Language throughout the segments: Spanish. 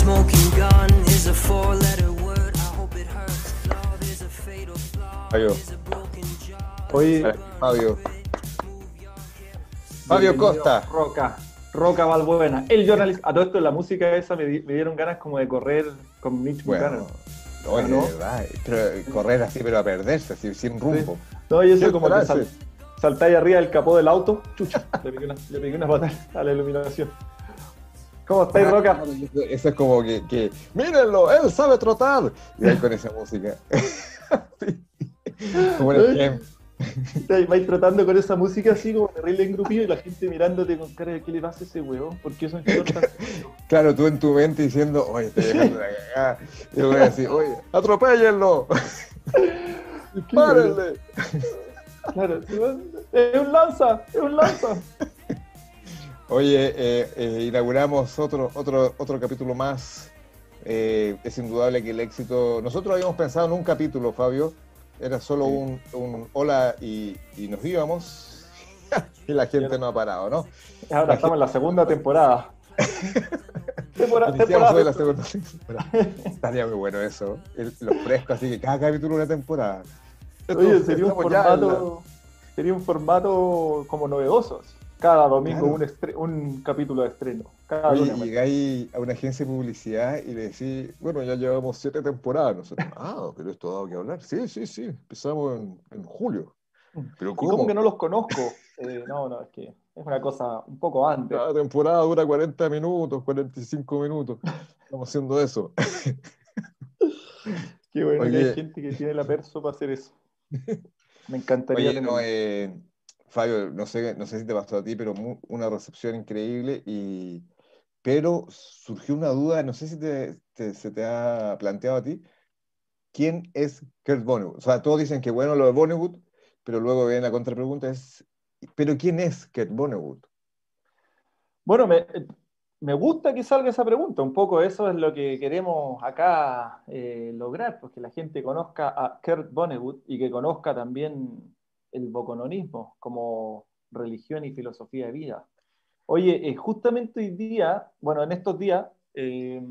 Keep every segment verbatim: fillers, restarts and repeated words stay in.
Fabio. Oye, Fabio. Fabio Costa. Roca, Roca Balbuena, el journalist. A todo esto, la música esa me, di- me dieron ganas como de correr con Mitch Bueno, Buchanan. oye, ¿no? de verdad, pero correr así, pero a perderse, así, sin rumbo. Sí. No, y eso ¿Qué como que frase? sal, saltáis arriba del capó del auto, chucha, le pegué una, le pegué una patada a la iluminación. ¿Cómo estáis, Roca? Eso es como que, que, mírenlo, él sabe trotar. Y ahí con esa música. Sí. Como un ejemplo. Te vais tratando con esa música así como terrible engrupido y la gente mirándote con cara de ¿qué le pasa a ese huevón? ¿Por qué son shorts tan... Claro, tú en tu mente diciendo, oye, estoy dejando la cagada. Y yo voy a decir, oye, atropéllenlo. ¿Qué Párenle. Claro, es un lanza, es un lanza. Oye, eh, eh, inauguramos otro, otro, otro capítulo más. Eh, es indudable que el éxito... Nosotros habíamos pensado en un capítulo, Fabio. Era solo Sí. un, un hola y, y nos íbamos. Y la gente no ha parado, ¿no? Ahora La estamos en la segunda temporada. Temporada, Iniciamos temporada. hoy la segunda temporada. Estaría muy bueno eso. El- los frescos, así que cada capítulo una temporada. Oye, Esto- sería un estamos ya en la- formato, sería un formato como novedoso. así. Cada domingo Claro. un, estre- un capítulo de estreno. Cada Oye, lunes. bueno. llegáis a una agencia de publicidad y le decís, bueno, ya llevamos siete temporadas nosotros. Ah, pero esto ha dado que hablar. Sí, sí, sí. Empezamos en, en julio. ¿Pero ¿Y cómo cómo? que no los conozco? Eh, no, no, es que es una cosa un poco antes. Cada temporada dura cuarenta minutos, cuarenta y cinco minutos. Estamos haciendo eso. Qué bueno que hay Oye, gente que tiene la perso para hacer eso. Me encantaría oye, no, tenerlo. eh, Fabio, no sé, no sé si te pasó a ti, pero mu- una recepción increíble y pero surgió una duda, no sé si te- te- se te ha planteado a ti, ¿quién es Kurt Vonnegut? O sea, todos dicen que bueno lo de Vonnegut, pero luego viene la contrapregunta, es, ¿pero quién es Kurt Vonnegut? Bueno, me, me gusta que salga esa pregunta. Un poco eso es lo que queremos acá eh, lograr, pues que la gente conozca a Kurt Vonnegut y que conozca también el bocononismo como religión y filosofía de vida. Oye, eh, justamente hoy día, bueno, en estos días, eh,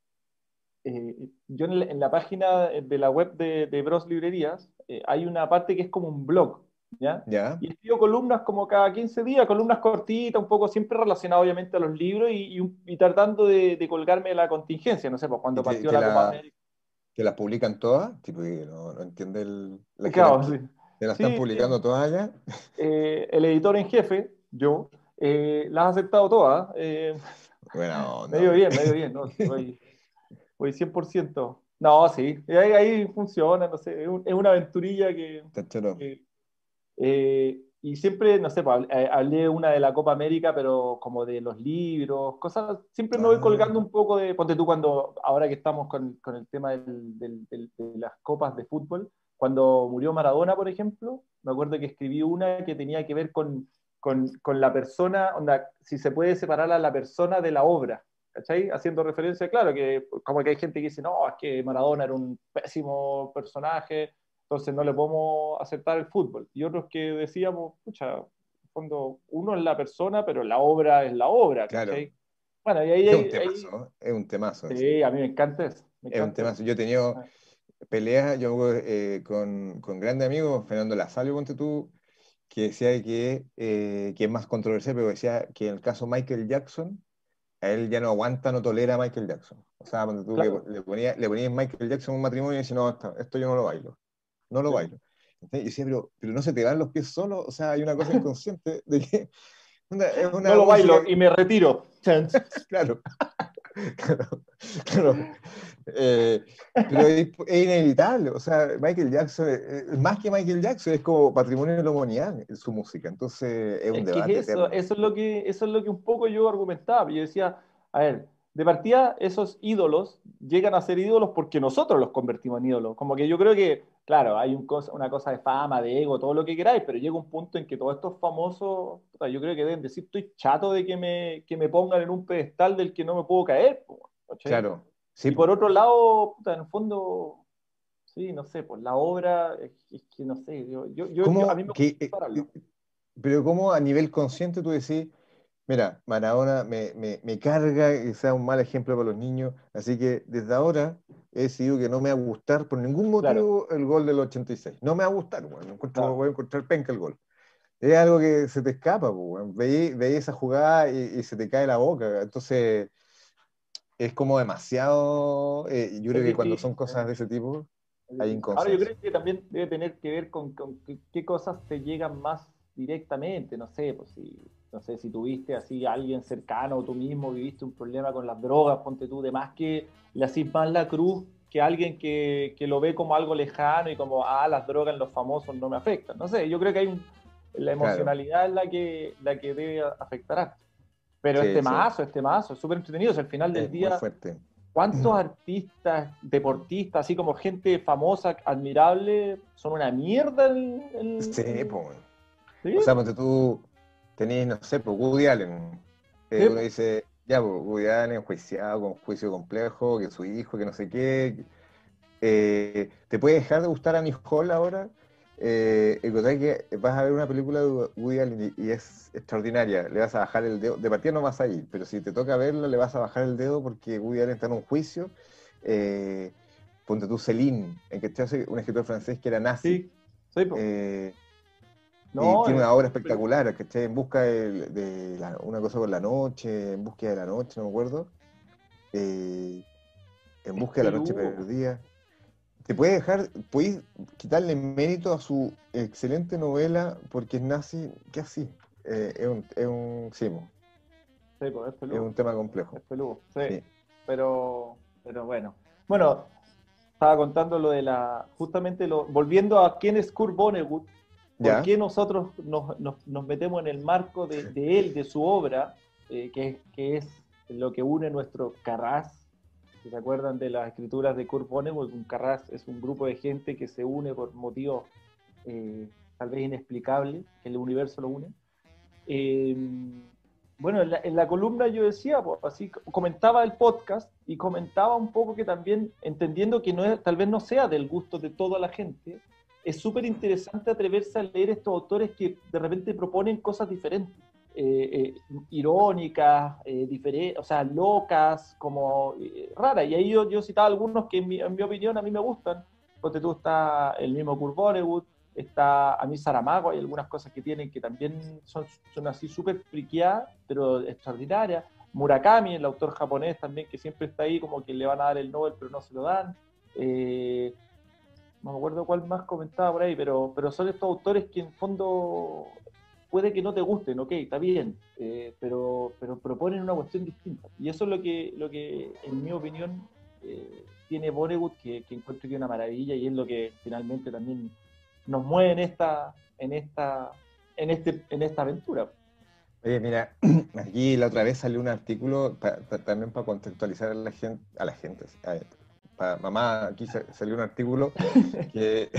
eh, yo en la, en la página de la web de, de Bros Librerías eh, hay una parte que es como un blog, ¿ya? ¿Ya? Y escribo columnas como cada quince días, columnas cortitas, un poco siempre relacionadas obviamente a los libros y, y, un- y tratando de, de colgarme de la contingencia, no sé, pues ¿Y cuando te, partió te la Copa la, América. te las publican todas? Tipo, que no, no entiende el- la Claro, jerarquía. sí, ¿Te las están sí, sí. publicando todas allá? Eh, el editor en jefe, yo, eh, las he aceptado todas, eh, Bueno, no, medio oye. bien, medio bien, ¿no? Sí, voy, voy cien por ciento. No, sí, y ahí, ahí funciona, no sé, es, un- es una aventurilla que, Cháchalo. que, eh, y siempre, no sé, pues, hab- hablé una de la Copa América, pero como de los libros, cosas, siempre me voy Ah, colgando un poco de, ponte tú cuando, ahora que estamos con, con el tema del- del- del- de las copas de fútbol, cuando murió Maradona, por ejemplo, me acuerdo que escribí una que tenía que ver con, con, con la persona, onda, si se puede separar a la persona de la obra. ¿Cachai? Haciendo referencia, claro, que como que hay gente que dice, no, es que Maradona era un pésimo personaje, entonces no le podemos aceptar el fútbol. Y otros que decíamos, pucha, en el fondo, uno es la persona, pero la obra es la obra, claro. ¿cachai? Bueno, y ahí, Es un ahí, ahí- temazo, es un temazo ese. sí, a mí me encanta eso, me Es un encanta eso. temazo. Yo he tenido Ah, peleas, yo me acuerdo, eh, con, con grandes amigos, Fernando Lasallo, ponte tú, que decía que, eh, que es más controversial, pero decía que en el caso Michael Jackson, a él ya no aguanta, no tolera a Michael Jackson. O sea, ponte tú que claro, le ponía, le ponía Michael Jackson un matrimonio y dice, no, esto, esto yo no lo bailo, no lo sí. bailo. Entonces, yo decía, pero, pero no se te van los pies solos, o sea, hay una cosa inconsciente de que una- es No una lo música, bailo y me retiro. Chance. claro, claro, claro. Eh, pero es, es inevitable, o sea, Michael Jackson, eh, eh, más que Michael Jackson, es como patrimonio de la humanidad en su música, entonces es un Es que debate es eso, eterno. eso es lo que, eso es lo que un poco yo argumentaba. Yo decía, a ver, de partida esos ídolos llegan a ser ídolos porque nosotros los convertimos en ídolos. Como que yo creo que, claro, hay un cosa, una cosa de fama, de ego, todo lo que queráis, pero llega un punto en que todos estos famosos, puta, yo creo que deben decir, estoy chato de que me, que me pongan en un pedestal del que no me puedo caer, po, ¿cachai? Claro, sí, Y por po. otro lado, puta, en el fondo, sí, no sé, pues la obra, es, es que no sé, yo, yo, yo, yo- a ¿Cómo mí me gusta que, eh, separarlo. eh, pero cómo a nivel consciente tú decís, Mira, Maradona me, me, me carga que sea un mal ejemplo para los niños, así que desde ahora he decidido que no me va a gustar por ningún Claro, motivo el gol del ochenta y seis. No me va a gustar, weón. No encuentro, claro. voy a encontrar penca el gol. Es algo que se te escapa, po, weón. Veí, veí esa jugada y, y se te cae la boca. Entonces, es como demasiado. Eh, yo Es creo que cuando difícil, son cosas de ese tipo, es hay difícil. Ahora yo inconsenso. creo que también debe tener que ver con, con qué, qué cosas te llegan más directamente, no sé, pues si, no sé, si tuviste así a alguien cercano o tú mismo viviste un problema con las drogas, ponte tú, de más que le hacís más la cruz que alguien que, que lo ve como algo lejano y como, ah, las drogas en los famosos no me afectan. No sé, yo creo que hay un, la Claro, emocionalidad es la que, la que debe afectar a. Pero este sí, sí, mazo, este mazo, es súper entretenido. O sea, al final del es muy día, fuerte. ¿cuántos artistas, deportistas, así como gente famosa, admirable, son una mierda? El, el- Sí, el- pues. ¿Sí? O sea, ponte tú tenés, no sé, pues Woody Allen. Eh, Sí, uno po. dice, ya, pues Woody Allen enjuiciado con juicio complejo, que su hijo, que no sé qué. Eh, ¿te puede dejar de gustar Annie Hall ahora? Eh, encontrás que vas a ver una película de Woody Allen y, y es extraordinaria. Le vas a bajar el dedo. De partida no vas a ir, pero si te toca verla, le vas a bajar el dedo porque Woody Allen está en un juicio. Eh, ponte tú Céline, en que te hace un escritor francés que era nazi. Sí, sí, po. Eh, y No, tiene es una obra súper peludo. espectacular, ¿cachai? En busca de, de la- una cosa por la noche, en búsqueda de la noche, no me acuerdo. Eh, en Es busca de la noche peludo. perdida. Te puede dejar, puedes quitarle mérito a su excelente novela porque es nazi, que así. Eh, es un, es un, sí, mo, Sí, po, es es peludo. un tema complejo. Es peludo, sí. Sí. Pero, pero bueno. Bueno, estaba contando lo de la, justamente lo, volviendo a quién es Kurt Vonnegut, por ¿Ya? qué nosotros nos, nos, nos metemos en el marco de, de él, de su obra, eh, que, que es lo que une nuestro Carrás. Si se acuerdan de las escrituras de Kurt Vonnegut, un Carrás es un grupo de gente que se une por motivos eh, tal vez inexplicables, que el universo lo une. Eh, bueno, en la, en la, columna yo decía, pues, así comentaba el podcast y comentaba un poco que también, entendiendo que no es, tal vez no sea del gusto de toda la gente, es súper interesante atreverse a leer estos autores que de repente proponen cosas diferentes, eh, eh, irónicas, eh, diferentes, o sea, locas, como eh, raras. Y ahí yo, yo citaba algunos que en mi, en mi opinión a mí me gustan. Porque tú está el mismo Kurt Vonnegut, está a mí Saramago, hay algunas cosas que tienen que también son, son así súper friqueadas, pero extraordinarias. Murakami, el autor japonés también, que siempre está ahí como que le van a dar el Nobel, pero no se lo dan. Eh, no me acuerdo cuál más comentaba por ahí, pero, pero son estos autores que en fondo puede que no te gusten, ok, está bien, eh, pero, pero proponen una cuestión distinta. Y eso es lo que, lo que en mi opinión, eh, tiene Vonnegut, que, que encuentro que es una maravilla y es lo que finalmente también nos mueve en esta, en esta, en este, en esta aventura. Oye, mira, aquí la otra vez salió un artículo pa- pa- también para contextualizar a la gente, a la gente, a- pa- mamá, aquí sa- salió un artículo que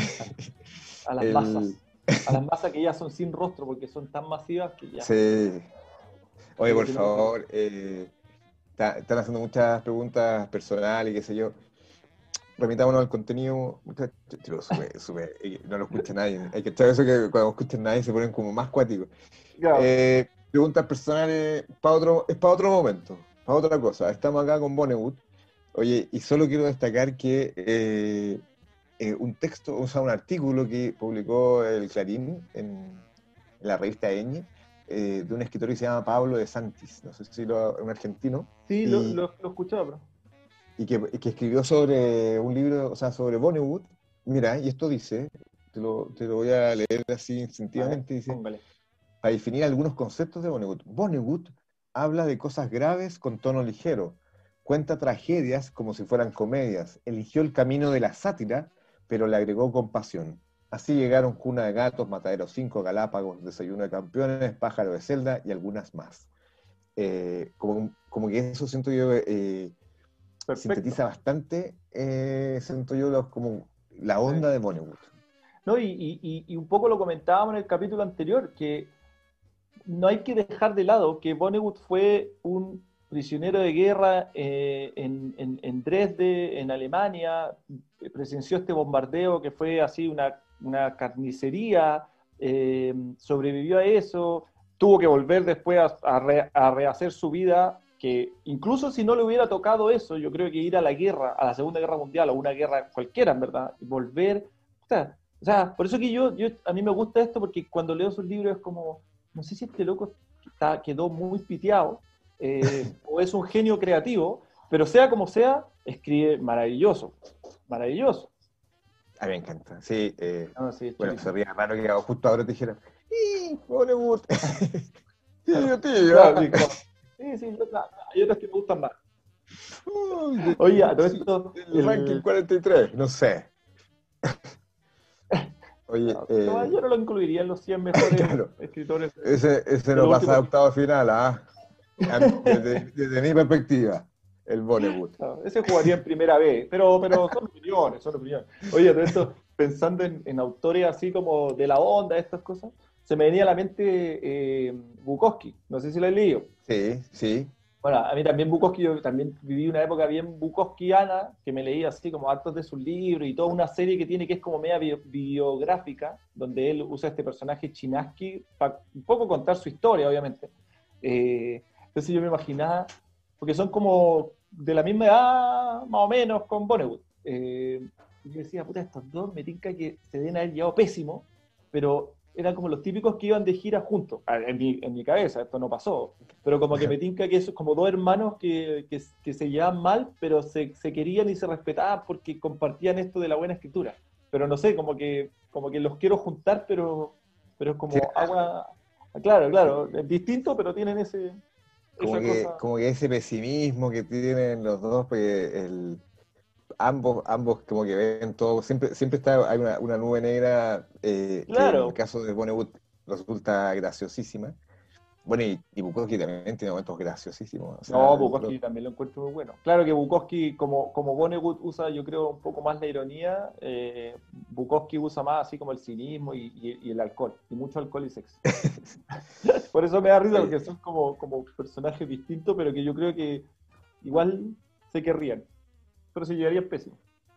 A las el, masas, a las masas que ya son sin rostro porque son tan masivas que ya, sí, oye, pero por que no los... favor, eh, ta- están haciendo muchas preguntas personales y qué sé yo. Remitámonos al contenido, muchachos, pero sube, sube, eh, no lo escucha nadie. Hay que echar eso que cuando escuchan nadie se ponen como más cuáticos. Claro. Eh, preguntas personales para otro, es para otro momento, para otra cosa. Estamos acá con Vonnegut. Oye, y solo quiero destacar que eh, eh, un texto, o sea, un artículo que publicó el Clarín en, en la revista Eñe, eh, de un escritor que se llama Pablo de Santis, no sé si lo, un argentino, Sí, lo, y, lo, lo escuchaba, bro. y que, y que escribió sobre un libro, o sea, sobre Vonnegut. Mira, y esto dice, te lo, te lo voy a leer así A ver, instintivamente, dice, póngale. para definir algunos conceptos de Vonnegut. Vonnegut habla de cosas graves con tono ligero, cuenta tragedias como si fueran comedias, eligió el camino de la sátira, pero le agregó compasión. Así llegaron Cuna de Gatos, Matadero cinco, Galápagos, Desayuno de Campeones, Pájaro de Celda y algunas más. Eh, como, como que eso siento yo, eh, Perfecto. sintetiza bastante, eh, siento yo, los, como la Sí. onda de Vonnegut. No, y, y, y un poco lo comentábamos en el capítulo anterior, que no hay que dejar de lado que Vonnegut fue un prisionero de guerra eh, en, en, en, Dresde, en Alemania, presenció este bombardeo que fue así una, una carnicería, eh, sobrevivió a eso, tuvo que volver después a, a, re, a rehacer su vida, que incluso si no le hubiera tocado eso, yo creo que ir a la guerra, a la Segunda Guerra Mundial, o una guerra cualquiera, en verdad, y volver, o sea, o sea por eso que yo, yo, a mí me gusta esto, porque cuando leo sus libros es como, no sé si este loco está, quedó muy piteado, eh, o es un genio creativo, pero sea como sea, escribe maravilloso, maravilloso. A mí me encanta, sí. Eh, No, sí, bueno, sería raro que justo ahora te dijera, ¡y, Bollywood! tío, tío. Claro, sí, como, sí, sí, yo, no, hay otras que me gustan más. Uy, Oye, a todo esto, el ranking el, cuarenta y tres, no sé. Oye, no, no, eh, yo no lo incluiría en los cien mejores claro, escritores de, ese, ese de no los pasa a últimos tiempos. octavo final, ¿ah? Desde, desde mi perspectiva, el Bollywood. No, ese jugaría en primera vez, pero, pero son opiniones, son opiniones. Oye, a todo esto, pensando en, en autores así como de la onda, estas cosas, se me venía a la mente eh, Bukowski, no sé si lo he leído. Sí, sí. Bueno, a mí también Bukowski, yo también viví una época bien Bukowskiana, que me leía así como hartos de sus libros y toda una serie que tiene que es como media bio, biográfica, donde él usa este personaje Chinaski para un poco contar su historia, obviamente. Eh, entonces yo me imaginaba, porque son como de la misma edad, más o menos, con Vonnegut. Eh, y yo decía, puta, estos dos me tinca que se deben haber llevado pésimo, pero eran como los típicos que iban de gira juntos. Ah, En mi, en mi cabeza, esto no pasó, pero como que me tinca que es como dos hermanos que, que, que se llevaban mal, pero se, se querían y se respetaban porque compartían esto de la buena escritura. Pero no sé, como que, como que los quiero juntar, pero, pero es Sí, como agua. Claro, claro, es distinto, pero tienen ese, como esa que, cosa. como que ese pesimismo que tienen los dos, porque el, ambos, ambos como que ven todo, siempre, siempre está, hay una, una nube negra eh, que en el Claro, caso de Vonnegut resulta graciosísima. Bueno, y, y Bukowski también tiene momentos graciosísimos, o sea, no, dentro, Bukowski también lo encuentro muy bueno. Claro que Bukowski, como, como Vonnegut usa, yo creo, un poco más la ironía, eh, Bukowski usa más así como el cinismo y, y- y el alcohol, y mucho alcohol y sexo. Por eso me da risa, oye, porque son como, como personajes distintos, pero que yo creo que igual se querrían, pero se llevarían pésimo.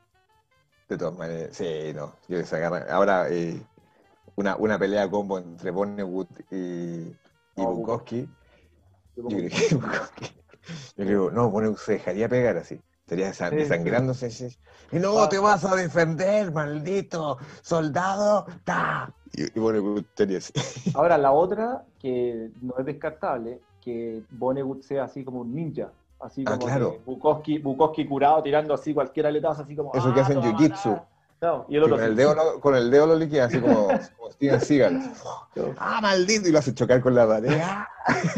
de todas maneras, sí, no, yo creo que se agarran. Ahora, eh, una, una pelea combo entre Vonnegut y, y No, Bukowski, Bukowski, yo yo pongo creo Bukowski. que Bukowski, yo Sí, creo, no, Vonnegut se dejaría pegar así, estaría desa- sí, sí. desangrándose así, y no te Basta. vas a defender, maldito soldado, ta. Y, y Vonnegut estaría así. Ahora, la otra, que no es descartable, que Vonnegut sea así como un ninja, así Ah, como que claro, Bukowski, Bukowski curado tirando así cualquier aletazo, así como, eso que ¡ah, te hacen va a jiu-jitsu, matar! No, y el que otro con el así. dedo lo, con el dedo lo liquida, así como, como Steven Seagal, así, No. ¡ah, maldito! Y lo hace chocar con la pared, ¡ah!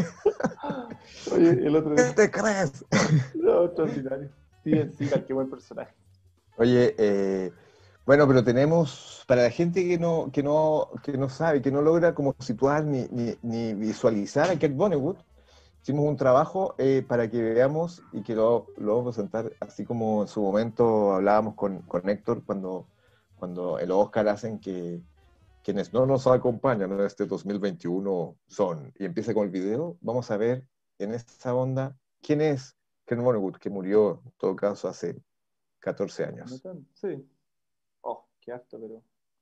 Oye, el otro ¿Qué así. te crees? No, extraordinario. Steven Seagal, qué buen personaje. Oye, eh, bueno, pero tenemos, para la gente que no, que no, que no sabe, que no logra como situar ni, ni, ni visualizar a Kurt Vonnegut, hicimos un trabajo eh, para que veamos y que lo, lo vamos a presentar, así como en su momento hablábamos con, con Héctor cuando, cuando el Oscar hacen que quienes no nos acompañan en este dos mil veintiuno son, y empieza con el video, vamos a ver en esa onda quién es Kurt Vonnegut, que murió en todo caso hace catorce ¿No años. tan? Sí. Oh, qué harto, pero.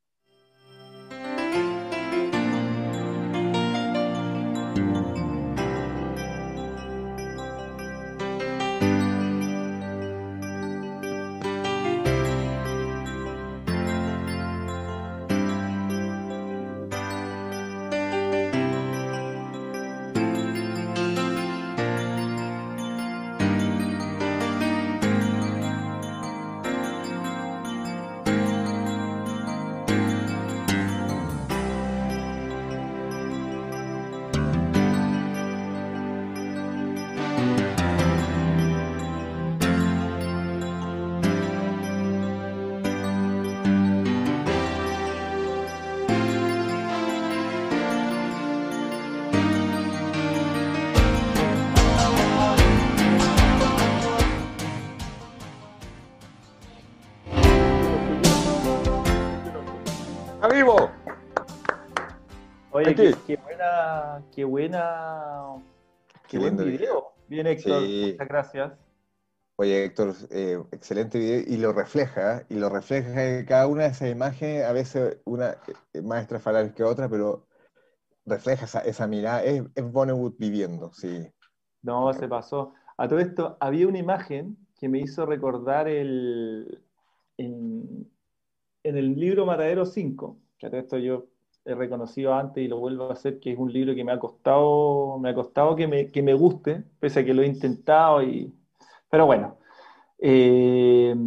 Yo no fui, yo no fui. Yo no fui. ¡Está vivo! Oye, Aquí. qué, qué buena, qué buena, qué Qué buen lindo video. video. Bien, Héctor, Sí. muchas gracias. Oye, Héctor, eh, excelente video y lo refleja, ¿eh? Y lo refleja en cada una de esas imágenes, a veces una eh, más estrafalaria que otra, pero refleja esa, esa mirada, es, es Vonnegut viviendo, sí. No, se pasó. A todo esto, había una imagen que me hizo recordar el, en, en el libro Matadero cinco, que a todo esto yo he reconocido antes y lo vuelvo a hacer, que es un libro que me ha costado, me ha costado que me, que me guste, pese a que lo he intentado y... Pero bueno, eh,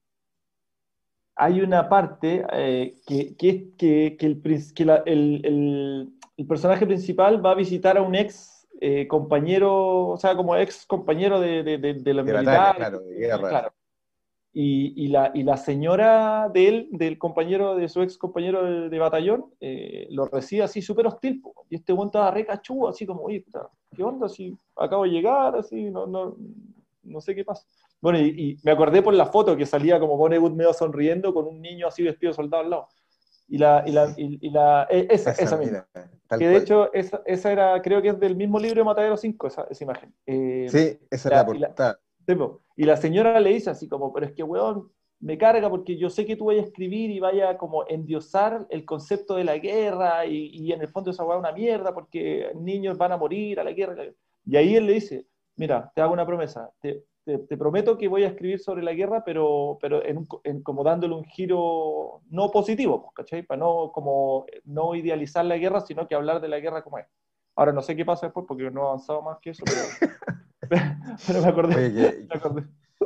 hay una parte eh, que, que, es que, que, el, prin- que la- el, el- el personaje principal va a visitar a un ex eh, compañero, o sea, como ex compañero de, de, de- de los De batalla, militares, claro, de guerra. claro. Y, y la, y la señora de él, del compañero, de su ex compañero de, de batallón, eh, lo recibe así súper hostil, po. Y este weón estaba re cachudo, así como, oye, puta, ¿qué onda? Así, acabo de llegar, así, no, no, no sé qué pasa. Bueno, y, y me acordé por la foto que salía como Vonnegut medio sonriendo con un niño así vestido de soldado al lado. Y la, y la, Sí, y, y la e- esa, esa esa misma. mina, tal Que de cual. hecho, esa, esa era, creo que es del mismo libro de Matadero cinco esa, esa imagen. Eh, Sí, esa es la la- y la, portada. sí, po. Y la señora le dice así como, pero es que, weón, me carga porque yo sé que tú vayas a escribir y vaya como endiosar el concepto de la guerra y, y en el fondo esa weá es una mierda porque niños van a morir a la guerra. Y ahí él le dice, mira, te hago una promesa, te, te, te prometo que voy a escribir sobre la guerra, pero, pero en un- en- como dándole un giro no positivo, pues, ¿cachai? Para no, como, no idealizar la guerra, sino que hablar de la guerra como es. Ahora no sé qué pasa después porque no he avanzado más que eso, pero, pero me acordé, Oye, que, me acordé.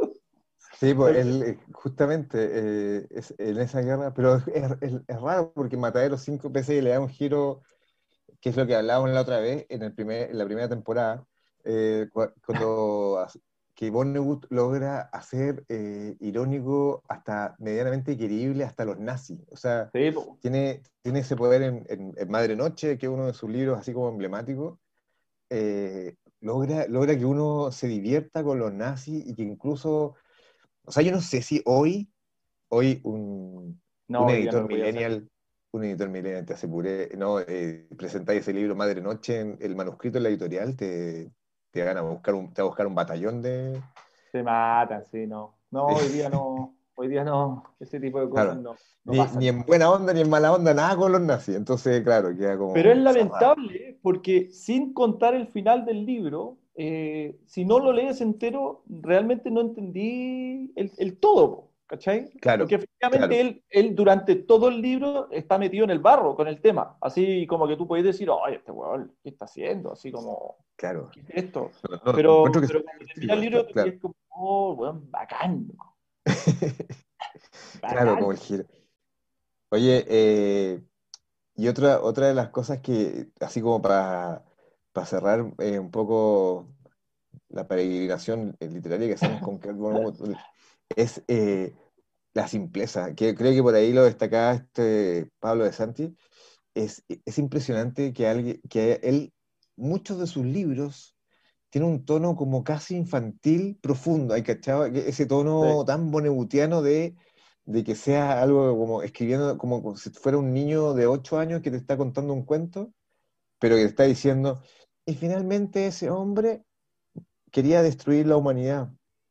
sí, pues Me él eh, justamente eh, es, en esa guerra, pero es, es- es- es raro porque Matadero cinco pese que le da un giro, que es lo que hablábamos la otra vez en, el primer, en la primera temporada, eh, cua- cuando as- que Vonnegut logra hacer eh, irónico hasta medianamente querible hasta los nazis. O sea, Sí, po. tiene, tiene ese poder en, en- en Madre Noche, que es uno de sus libros así como emblemáticos. eh, logra, logra que uno se divierta con los nazis y que incluso, o sea, yo no sé si hoy, hoy un, No, un hoy día no editor lo podía hacer. millennial, un editor millennial te aseguré, no, eh, presentáis ese libro Madre Noche, en, el manuscrito en la editorial, te, te van a buscar un, te va a buscar un batallón de... Se matan, sí, no. No, hoy día no, hoy día no, ese tipo de cosas Claro, no, no ni, ni pasan. en buena onda ni en mala onda, nada con los nazis. Entonces, claro, queda Pero es como cerrado. lamentable porque sin contar el final del libro, eh, si no lo lees entero, realmente no entendí el, el todo, ¿cachai? Porque Claro, efectivamente claro, él, él durante todo el libro está metido en el barro con el tema, así como que tú puedes decir, oye, este weón, ¿qué está haciendo? Así como, claro. ¿qué es esto? No, no, Pero, encuentro que es pero cuando termina el científico, libro, tú claro. es como, oh, weón, bacán, Claro, bacán. como el giro. Oye, eh, y otra, otra de las cosas que, así como para cerrar eh, un poco la peregrinación eh, literaria que hacemos con Kurt Vonnegut, es eh, la simpleza, que creo que por ahí lo destacaba este Pablo de Santi. Es, es impresionante que, alguien, que él, muchos de sus libros, tiene un tono como casi infantil profundo. ¿Hay cachado? Que ese Sí, tono tan bonebutiano de, de que sea algo como escribiendo, como, como si fuera un niño de ocho años que te está contando un cuento, pero que te está diciendo, y finalmente ese hombre quería destruir la humanidad,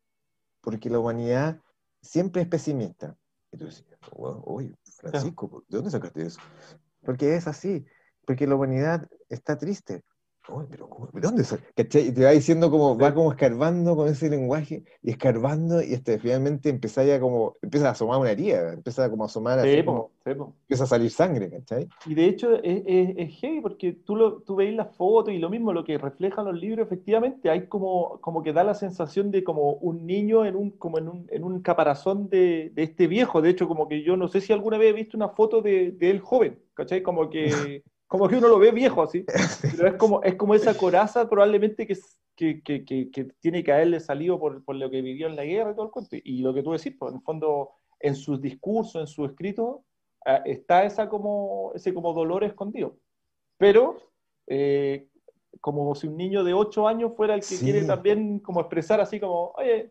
porque la humanidad siempre es pesimista. Y tú decís, oye, claro. Francisco, ¿de dónde sacaste eso? Porque es así, porque la humanidad está triste. Uy, pero ¿cómo? ¿De dónde sa-? ¿Cachai? Y te va diciendo como, va Sí, como escarbando con ese lenguaje, y escarbando, y este, finalmente empieza ya como, empieza a asomar una herida, empieza como a asomar así sí, como, po, sí, po. empieza a salir sangre, ¿cachai? Y de hecho es, es, es heavy porque tú, lo, tú veis las fotos y lo mismo, lo que reflejan los libros, efectivamente, hay como, como que da la sensación de como un niño en un, como en un, en un caparazón de, de este viejo. De hecho, como que yo no sé si alguna vez he visto una foto de, de él joven, ¿cachai? Como que, como que uno lo ve viejo así, pero es como, es como esa coraza probablemente que, es- que, que, que, que tiene que haberle salido por, por lo que vivió en la guerra y todo el cuento. Y lo que tú decís, pues en el fondo, en sus discursos, en sus escritos ah, está esa como, ese como dolor escondido. Pero eh, como si un niño de ocho años fuera el que quiere Sí, también como expresar así como, oye,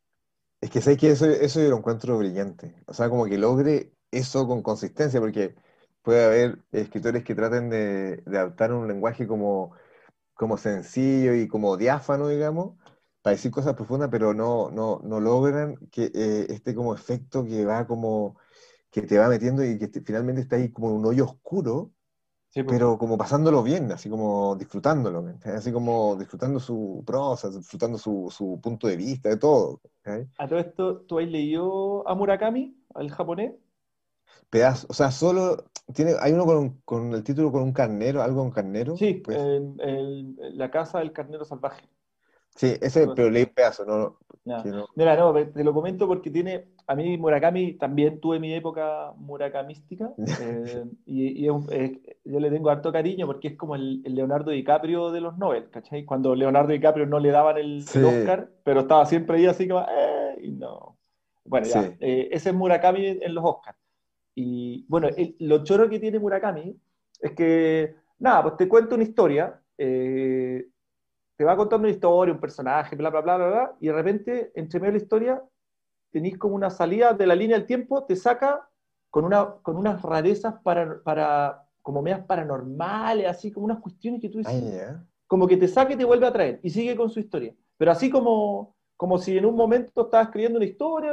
es que sé que eso, eso yo lo encuentro brillante. O sea, como que logre eso con consistencia, porque puede haber escritores que traten de, de adaptar un lenguaje como, como sencillo y como diáfano, digamos, para decir cosas profundas, pero no, no, no logran que eh, este como efecto que va como, que te va metiendo y que te- finalmente está ahí como en un hoyo oscuro, Sí, pues. pero como pasándolo bien, así como disfrutándolo, ¿cachai? Así como disfrutando su prosa, disfrutando su, su punto de vista, de todo, ¿cachai? A todo esto, ¿tú has leído a Murakami, al japonés? Pedazo, o sea, solo tiene, hay uno con, con el título con un carnero, algo con carnero, Sí, pues en, en La casa del carnero salvaje. sí, ese, Algo pero así. leí un pedazo, no, Ya. que no, Mira, no, te te lo comento porque tiene, a mí Murakami también tuve mi época murakamística eh, y, y es un- es- yo le tengo harto cariño porque es como el, el Leonardo DiCaprio de los Nobel, ¿cachai? Cuando Leonardo DiCaprio no le daban el, el sí, Oscar, pero estaba siempre ahí así como, eh, y no. Bueno, ya, sí, eh, ese es Murakami en los Oscars. Y bueno, el- lo choro que tiene Murakami es que, nada, pues te cuento una historia. eh, Te va contando una historia, un personaje, bla, bla, bla, bla, bla, y de repente, entre medio de la historia, tenéis como una salida de la línea del tiempo, te saca con, una, con unas rarezas para, para, como medias paranormales, así como unas cuestiones que tú ay, decís, ya, como que te saca y te vuelve a traer, y sigue con su historia. Pero así como, como si en un momento estaba escribiendo una historia,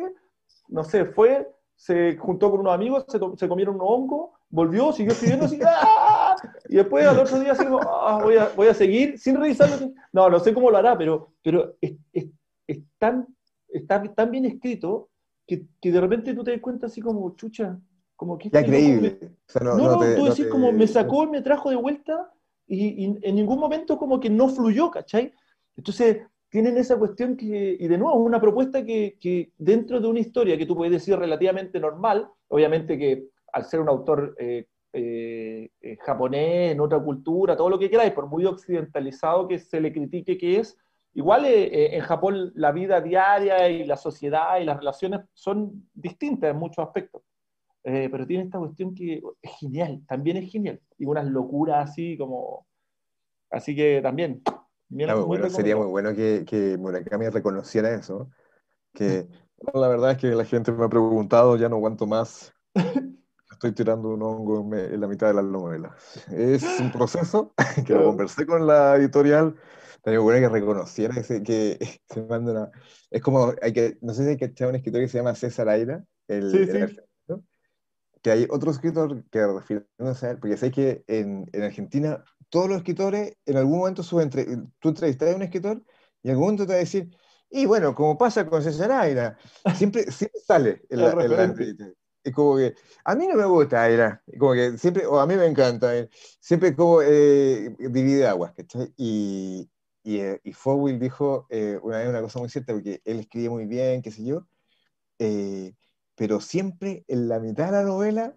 no sé, fue, se juntó con unos amigos, se, to- se comieron un hongo, volvió, siguió escribiendo así, ¡ah! Y después al otro día así como, ah, voy, a, voy a seguir sin revisar lo que... No, no sé cómo lo hará, pero, pero es, es, es tan, está tan bien escrito que, que de repente tú te das cuenta así como, chucha, como que ya este loco me... creíble, o sea, no, No, no no, te, tú no decís como me te, sacó y me trajo de vuelta y, y en ningún momento como que no fluyó, ¿cachai? Entonces tienen esa cuestión que, y de nuevo, una propuesta que, que dentro de una historia que tú puedes decir relativamente normal, obviamente que al ser un autor eh, eh, eh, japonés, en otra cultura, todo lo que queráis, por muy occidentalizado que se le critique que es, igual eh, eh, en Japón la vida diaria y la sociedad y las relaciones son distintas en muchos aspectos. Eh, pero tiene esta cuestión que es genial, también es genial, y unas locuras así como, así que también, ya, bien, muy muy bueno, sería muy recomendado. bueno que, que Murakami reconociera eso, que no, la verdad es que la gente me ha preguntado, ya no aguanto más, estoy tirando un hongo en, me- en la mitad de la novela. Es un proceso que lo conversé con la editorial, pero bueno que reconociera que se, que se manda una... Es como, hay que, no sé si hay que echar un escritor que se llama César Aira, el, Sí, el sí. argentino, que hay otro escritor que refiriéndose a él, porque sé que en, en Argentina todos los escritores, en algún momento sus entre, tú entrevistas a un escritor y en algún momento te va a decir, y bueno, como pasa con César Aira, siempre, siempre sale en El la, en la referente. entrevista. Es como que, a mí no me gusta Aira, como que siempre, o a mí me encanta, eh, siempre como eh, divide aguas, ¿cachai? Y, y, eh, y Fowell dijo eh, una vez una cosa muy cierta, porque él escribe muy bien, qué sé yo, eh, pero siempre en la mitad de la novela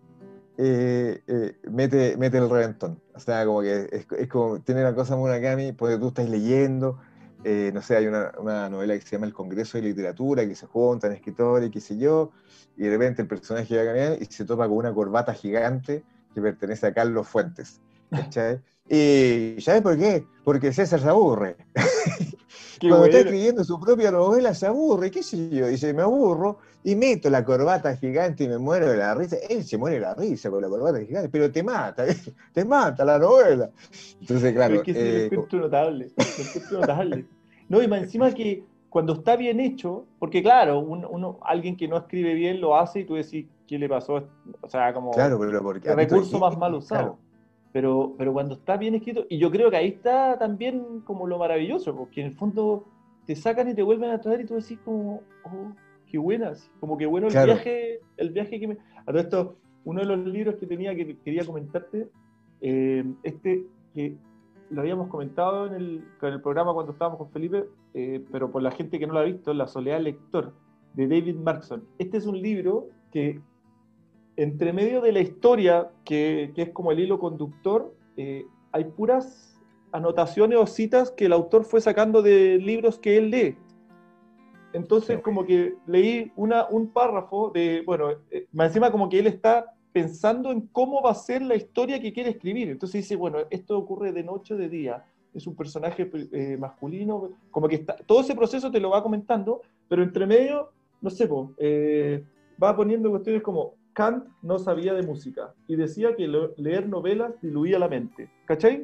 eh, eh, mete, mete el reventón. O sea, como que es, es como, tiene una cosa Murakami, porque tú estás leyendo, eh, no sé, hay una, una novela que se llama El Congreso de Literatura, que se juntan escritores y qué sé yo, y de repente el personaje va caminando y se topa con una corbata gigante que pertenece a Carlos Fuentes. ¿Cachai? Y ¿sabes por qué? Porque César se aburre. Qué Cuando está bueno. escribiendo su propia novela se aburre, qué sé yo, dice, me aburro y meto la corbata gigante y me muero de la risa. Él se muere de la risa con la corbata gigante, pero te mata, te mata la novela. Entonces, Es claro, que sí, lo eh, encuentro notable. Lo encuentro notable. No, y más encima que cuando está bien hecho, porque claro, un- uno, alguien que no escribe bien lo hace y tú decís, ¿qué le pasó? O sea, como, claro, pero porque qué a ti te recurso qué, más mal claro, usado. Pero, pero cuando está bien escrito, y yo creo que ahí está también como lo maravilloso, porque en el fondo te sacan y te vuelven a traer y tú decís como, oh, qué buenas, como que bueno el claro, viaje, el viaje que me... A todo esto, uno de los libros que tenía que quería comentarte, eh, este que lo habíamos comentado en el, en el programa cuando estábamos con Felipe, eh, pero por la gente que no lo ha visto, La soledad del lector, de David Markson. Este es un libro que entre medio de la historia, que, que es como el hilo conductor, eh, hay puras anotaciones o citas que el autor fue sacando de libros que él lee. qué Entonces, como bueno, que leí una, un párrafo de, bueno, eh, más encima como que él está pensando en cómo va a ser la historia que quiere escribir. Entonces dice, bueno, esto ocurre de noche o de día, es un personaje eh, masculino, como que está, todo ese proceso te lo va comentando, pero entre medio, no sé, po, eh, va poniendo cuestiones como Kant no sabía de música y decía que lo, leer novelas diluía la mente, ¿cachai?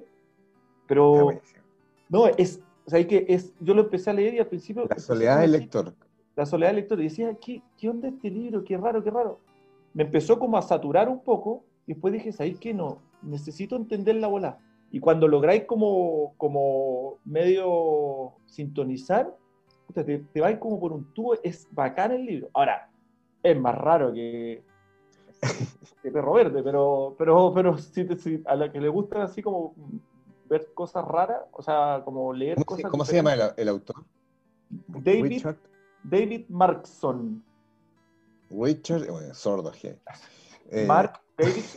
ya Pero buenísimo. no, es, o sea, que es, yo lo empecé a leer y al principio La empecé soledad como a del decir, lector, la soledad del lector, y decía, ¿qué, qué onda este libro? Qué raro, qué raro. Me empezó como a saturar un poco, y después dije, ¿sabéis qué? No, necesito entender la bola. Y cuando lográis como, como medio sintonizar, puta, te, te vais como por un tubo, es bacán el libro. Ahora, es más raro que, que Perro Verde, pero, pero, pero si, te- si a la que le gusta así como ver cosas raras, o sea, como leer ¿Cómo se, cosas cómo se llama diferentes. el, el autor? David, Richard, David Markson. Richard, bueno, sordo, je. Eh, Mark David.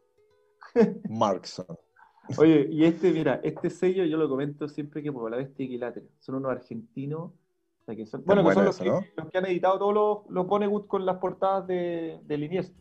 Markson. Oye, y este, mira, este sello yo lo comento siempre que por la bestia equilátero. Son unos argentinos, o sea, que son, Tan bueno, que bueno son los eso, que, ¿no? los que han editado todos los, los Vonnegut con las portadas de, de Liniers.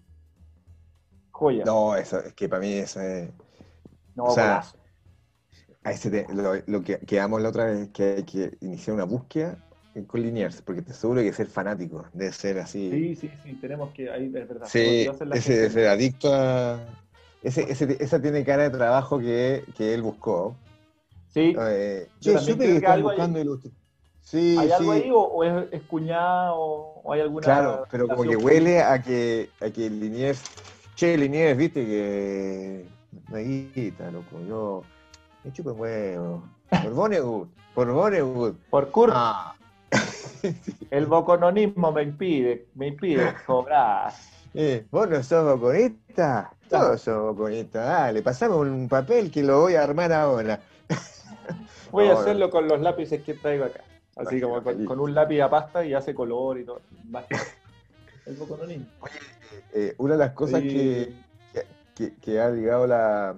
Joya. No, eso, es que para mí eso es. O No, sea, golazo. a ese te- lo, lo que quedamos la otra vez es que hay que iniciar una búsqueda con Liniers, porque te aseguro que ser fanático, de ser así. Sí, sí, sí, tenemos que, ahí es verdad, se me olvidó Sí, hacer la ese de gestión. ser adicto a. Ese, ese, esa tiene cara de trabajo que, que él buscó. Sí, Eh, yo che, también supe creo que que están algo hay, buscando ilustradores. Sí, hay algo ahí sí, o, o es, es cuñado o, o hay alguna claro, pero como que relación huele política. a que, a que Liniers. Che, Liniers, viste que. No hay guita, loco. Yo. Me chupo un huevo. Por Vonnegut. Por Vonnegut. Por Kurt, Ah. el bocononismo me impide, me impide cobrar. Eh, ¿vos no sos boconista? Todos somos boconistas. Dale, pasame un papel que lo voy a armar ahora. Voy a No, no, hacerlo con los lápices que traigo acá. Así como imagínate, con, con listo. un lápiz a pasta y hace color y todo. Magia. El bocononismo. Eh, una de las cosas que, Y que, que- que ha ligado la,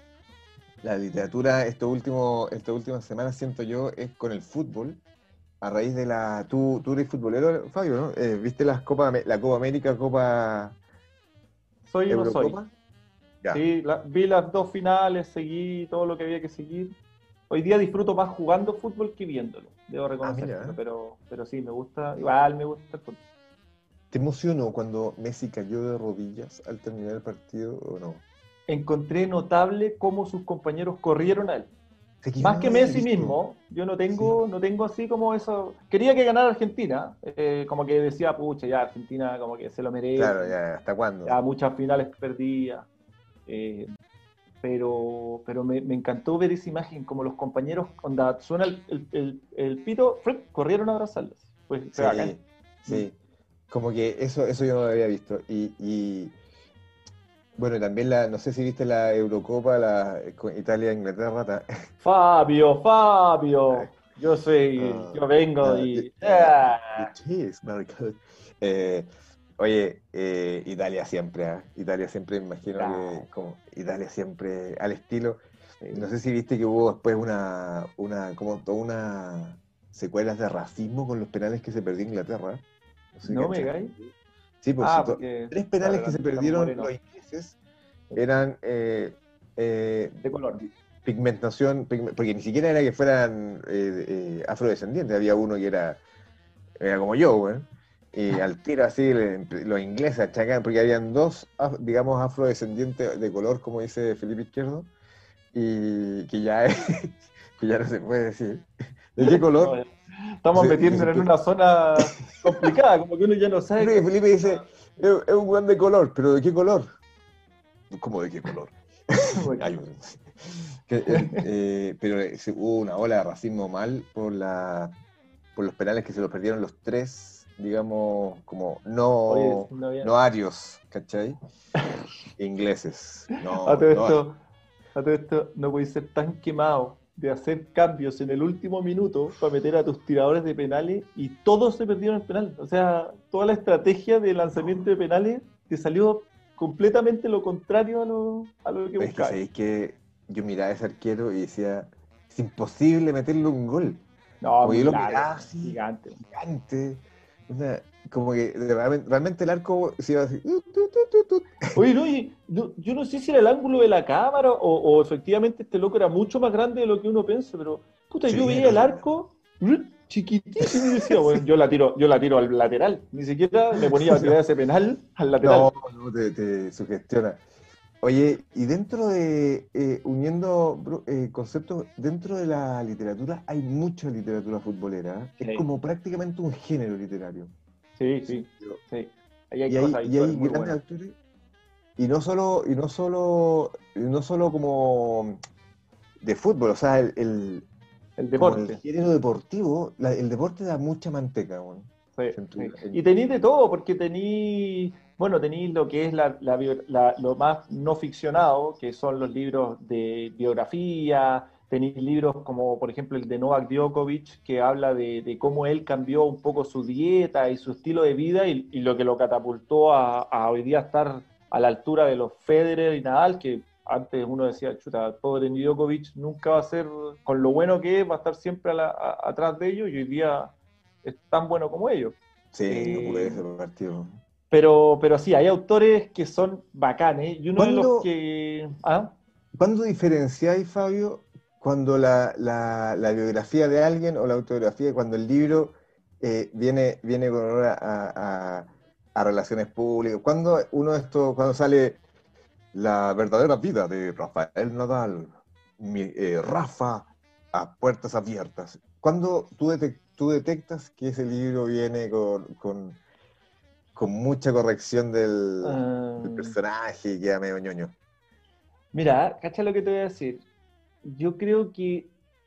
la literatura estos últimos, estas últimas semanas, siento yo, es con el fútbol. A raíz de la. Tú, tú eres futbolero, Fabio, ¿no? Eh, ¿viste las Copa, Ame- la Copa América, Copa soy o no soy. Eurocopa? Ya. Sí, la- vi las dos finales, seguí todo lo que había que seguir. Hoy día disfruto más jugando fútbol que viéndolo, debo Ah, reconocértelo, mira. pero, pero sí, me gusta, igual me gusta el fútbol. ¿Te emocionó cuando Messi cayó de rodillas al terminar el partido o no? Encontré notable cómo sus compañeros corrieron a él. Sé que yo Más no lo que había Messi visto. mismo, yo no Sí. tengo, no tengo así como eso. Quería que ganara Argentina, eh, como que decía, pucha, ya Argentina como que se lo Claro, merece, ya, ¿hasta cuándo? ya muchas finales perdidas. eh, pero pero me, me encantó ver esa imagen, como los compañeros, cuando suena el, el, el, el pito, ¡fric! Corrieron a abrazarlos. Pues fue bacán. Sí, sí. Como que eso, eso yo no lo había visto. Y, y bueno, también la, no sé si viste la Eurocopa, la con Italia-Inglaterra. ta- Fabio, Fabio, yo soy, Ah, yo vengo ah, the, y... ah, the- ¡ah! the cheese, Marcos. Eh, oye, eh, Italia siempre, ¿ah? Italia siempre, me imagino que ¡ah! como Italia siempre al estilo. No Sí. sé si viste que hubo después una, una, como toda una secuelas de racismo con los penales que se perdió Inglaterra. No sé si ¿No me cachaste. cae? Sí, pues sí, Ah, to- porque, tres claro, penales que se eran, eran perdieron los morenos ingleses eran eh, eh, de color. pigmentación, pigme- porque ni siquiera era que fueran eh, eh, afrodescendientes, había uno que era, era como yo, güey. Y al tiro así, le- los ingleses achacan, porque habían dos, af- digamos, afrodescendientes de color, como dice Felipe Izquierdo, y que ya, es- que ya no se puede decir. ¿De qué No, color? ya. Estamos Entonces, metiéndonos en entonces, una zona complicada, como que uno ya no sí, sabe qué Felipe dice, es, es un buen de color, pero ¿de qué color? ¿Cómo de qué color? Ay, que, eh, eh, pero eh, se- hubo una ola de racismo mal por la por los penales que se los perdieron los tres, digamos, como Oye, no, no había... no arios, ¿cachai? Ingleses. A No, todo no. esto, a todo esto, no puedes ser tan quemado de hacer cambios en el último minuto para meter a tus tiradores de penales y todos se perdieron el penal. O sea, toda la estrategia de lanzamiento de penales te salió completamente lo contrario a lo, a lo que Es que buscabas. sabéis que yo miraba a ese arquero y decía, es imposible meterle un gol. No, Como yo lo milagro, miraba así, gigante. gigante. Una- como que realmente, realmente el arco se iba así. "Uh, tu, tu, tu, tu". Oye, no, y yo, yo no sé si era el ángulo de la cámara o, o efectivamente este loco era mucho más grande de lo que uno piensa, pero puta, yo Sí, veía el no. arco ¡rup! Chiquitísimo y decía, bueno, yo la tiro, yo la tiro al lateral, ni siquiera me ponía a tirar ese penal al No, lateral. no, te, te sugestiona. Oye, y dentro de, eh, uniendo bro, eh, conceptos, dentro de la literatura hay mucha literatura futbolera. ¿Eh? Es Sí, como prácticamente un género literario. sí, Sí, sí, pero- sí. Ahí hay y, hay, cosas, hay y historias hay muy grandes buenas. autores, y no solo, y no solo, y no solo como de fútbol, o sea, el, el- El como el deporte. género deportivo, la- el deporte da mucha manteca, weón. Sí, Siento sí. yo. El- Y tenéis de todo, porque tenéis, bueno, tenéis lo que es la, la bio- la- lo más no ficcionado, que son los libros de biografía, tenéis libros como, por ejemplo, el de Novak Djokovic, que habla de, de cómo él cambió un poco su dieta y su estilo de vida y, y lo que lo catapultó a, a hoy día estar a la altura de los Federer y Nadal, que antes uno decía, chuta, pobre Djokovic nunca va a ser, con lo bueno que es, va a estar siempre a la- a- atrás de ellos y hoy día es tan bueno como ellos. sí, no pude Eh, ver ese partido. pero, pero sí, hay autores que son bacanes y uno de los ¿Cuándo, que... Ah, ¿cuándo diferenciáis, Fabio, cuando la, la- la biografía de alguien o la autobiografía, cuando el libro eh, viene, viene con honor a, a- a relaciones públicas? ¿Cuándo uno de estos, cuando sale la verdadera vida de Rafael Nadal, mi- eh, Rafa a puertas abiertas? ¿Cuándo tú, detec- tú detectas que ese libro viene con, con- con mucha corrección del, del um, personaje y queda medio ñoño? mira, cacha lo que te voy a decir. Yo creo que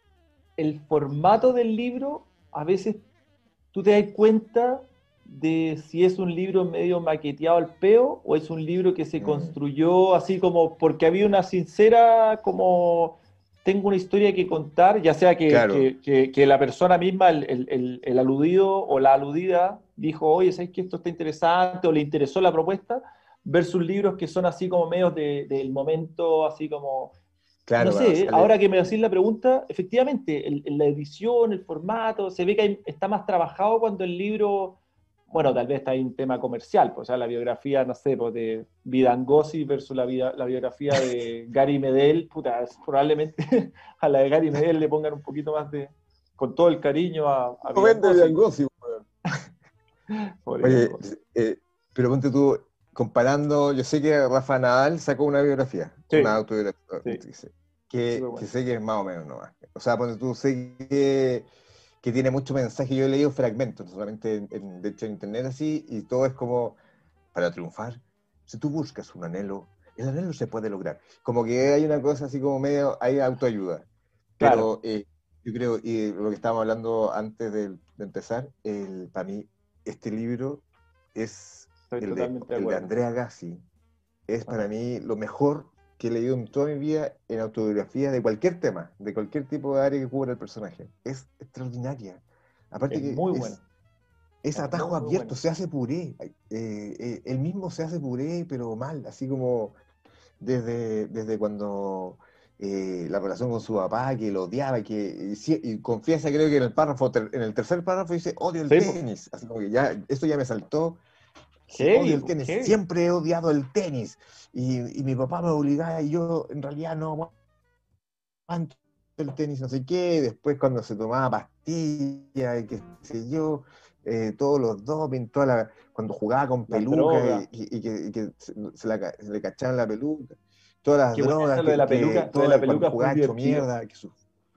el formato del libro, a veces tú te das cuenta de si es un libro medio maqueteado al peo o es un libro que se Mm, construyó así como porque había una sincera, como tengo una historia que contar, ya sea que, claro, que, que, que la persona misma, el, el, el, el aludido o la aludida, dijo, oye, ¿sabes que esto está interesante o le interesó la propuesta? Versus libros que son así como medios de, del momento, así como no claro, cuando sé, ahora sale. que me hacéis la pregunta, efectivamente, el- el- la edición, el formato, se ve que hay- está más trabajado cuando el libro, bueno, tal vez está ahí un tema comercial, pues, o sea, la biografía, no sé, pues, de Vidangosi versus la, vida- la biografía de Gary Medel, puta, es- probablemente a la de Gary Medel le pongan un poquito más de, con todo el cariño a, a No vende Vidangosi, Vidangosi, weón. pobre Oye, Vidangosi. eh, pero ponte tú, comparando, yo sé que Rafa Nadal sacó una biografía, una Sí, autobiografía, sí, dice, súper que, que bueno. sé que es más o menos nomás. O sea, ponte tú, sé que, que tiene mucho mensaje, yo he leído fragmentos, solamente en, en- de hecho en internet así, y todo es como, para triunfar, si tú buscas un anhelo, el anhelo se puede lograr. Como que hay una cosa así como medio, hay autoayuda. Claro, Pero eh, yo creo, y lo que estábamos hablando antes de, de empezar, el, para mí este libro es estoy el de, totalmente de el de acuerdo. Andrea Gassi, es Ajá. para mí lo mejor que he leído en toda mi vida en autobiografía de cualquier tema, de cualquier tipo de área que cubra el personaje. Es extraordinaria. Aparte Es que muy bueno, es, es es muy, atajo muy abierto, bueno. se hace puré. Eh, eh, él mismo se hace puré, pero mal, así como desde, desde cuando eh, la relación con su papá, que lo odiaba, y que y, sí- y confiesa, creo que en el párrafo, ter- en el tercer párrafo dice, odio el Sí, pues, tenis, así como que ya, esto ya me saltó, sí, odio heavy, el pues, tenis, heavy. siempre he odiado el tenis, y, y mi papá me obligaba, y yo en realidad no aguanto el tenis, no sé qué, después cuando se tomaba pastillas, y qué sé yo, eh, todos los doping, toda la, cuando jugaba con Las peluca drogas. y, y- y que, y que se, se la ca- se le cachaban la peluca, todas las Qué bueno drogas, eso, lo de que, la que peluca. Lo de la todo, cuando peluca es muy jugaba hecho divertido. mierda, que su-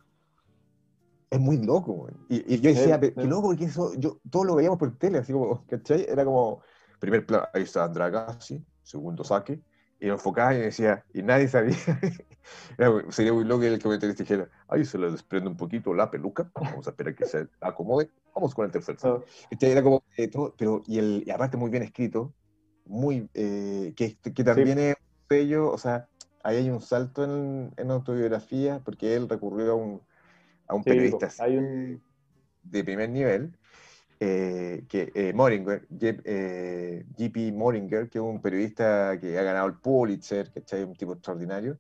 es muy loco, güey. Y, y yo Sí, decía, "Pero sí. qué loco, porque eso, yo, todos lo veíamos por tele, así como, ¿cachai? Era como, primer plano, ahí está Andrea Gassi, segundo saque, y lo enfocaba y decía, y nadie sabía. Era muy- sería muy loco que el comentarista dijera, ahí se le desprende un poquito la peluca, vamos a esperar que se acomode, vamos con el tercer saque. No, Este era como, eh, todo, pero, y, el, y aparte muy bien escrito, muy, eh, que, que sí, también es un sello, o sea, ahí hay un salto en, en autobiografía, porque él recurrió a un, a un sí, po. periodista así Hay un. de primer nivel, eh, que eh, Moringer, J- eh, J P. Moringer, que es un periodista que ha ganado el Pulitzer, ¿cachai? Un tipo extraordinario,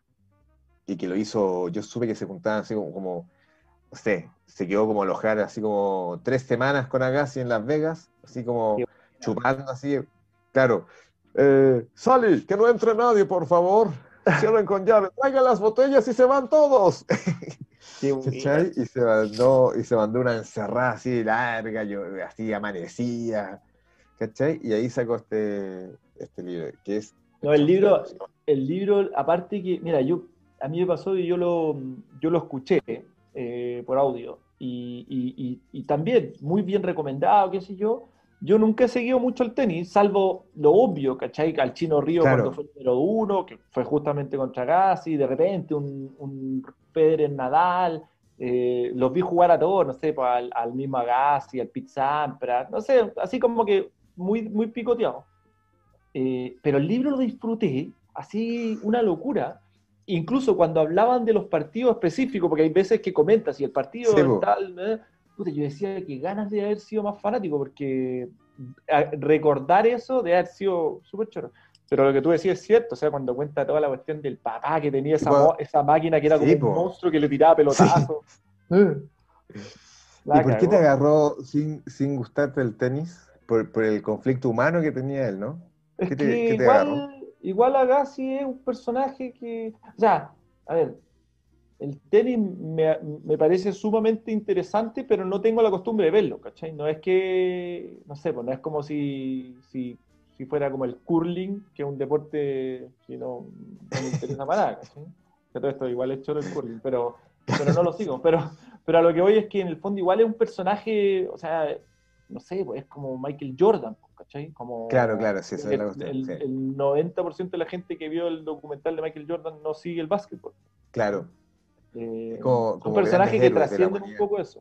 y que lo hizo, yo supe que se juntaban así como, como no sé, se quedó como alojar así como tres semanas con Agassi en Las Vegas, así Qué como buena. chupando así, claro. Eh, Sally, que no entre nadie, por favor. Cierren con llave, traigan las botellas y se van todos. Qué buena. ¿Cachai? Y se mandó, y se mandó una encerrada así larga, yo, así amanecía, ¿cachai? Y ahí sacó este, este libro, que es No, el extraordinario. libro, ¿Sí? el libro, aparte que, mira, yo, a mí me pasó que yo lo, yo lo escuché eh, por audio y, y, y, y también muy bien recomendado, qué sé yo, yo nunca he seguido mucho el tenis, salvo lo obvio, ¿cachai? Al Chino Río cuando Claro, fue el número uno, que fue justamente contra Gassi, de repente un, un Federer Nadal, eh, los vi jugar a todos, no sé, pues, al, al mismo Agassi, al Pete Sampras, no sé, así como que muy, muy picoteado. Eh, pero el libro lo disfruté, así una locura. Incluso cuando hablaban de los partidos específicos, porque hay veces que comentas, si el partido sí, es po. tal, eh, puta, yo decía que ganas de haber sido más fanático, porque a- recordar eso de haber sido súper choro. Pero lo que tú decías es cierto, o sea, cuando cuenta toda la cuestión del papá que tenía Y esa, cuando- mo- esa máquina que era como sí, un po. monstruo que le tiraba Sí. pelotazos. Eh, ¿Y La por qué te cagó. agarró sin, sin gustarte el tenis? Por, por el conflicto humano que tenía él, ¿no? Es ¿Qué te, que qué te agarró? igual, igual Agassi es un personaje que, o sea, a ver, el tenis me, me parece sumamente interesante, pero no tengo la costumbre de verlo, ¿cachai? No es que, no sé, pues no es como si, si, si fuera como el curling, que es un deporte que no, no me interesa para nada, ¿cachai? Que todo esto igual es choro el curling, pero, pero no lo sigo. Pero, pero a lo que voy es que en el fondo igual es un personaje, o sea, no sé, pues es como Michael Jordan, ¿cachai? Claro, Como claro, sí, creo esa es la que cuestión. Sí, el, el noventa por ciento de la gente que vio el documental de Michael Jordan no sigue el básquetbol. ¿Cachai? claro. Es Eh, como, son como grandes personajes que héroes de la trascienden un humanidad. poco eso.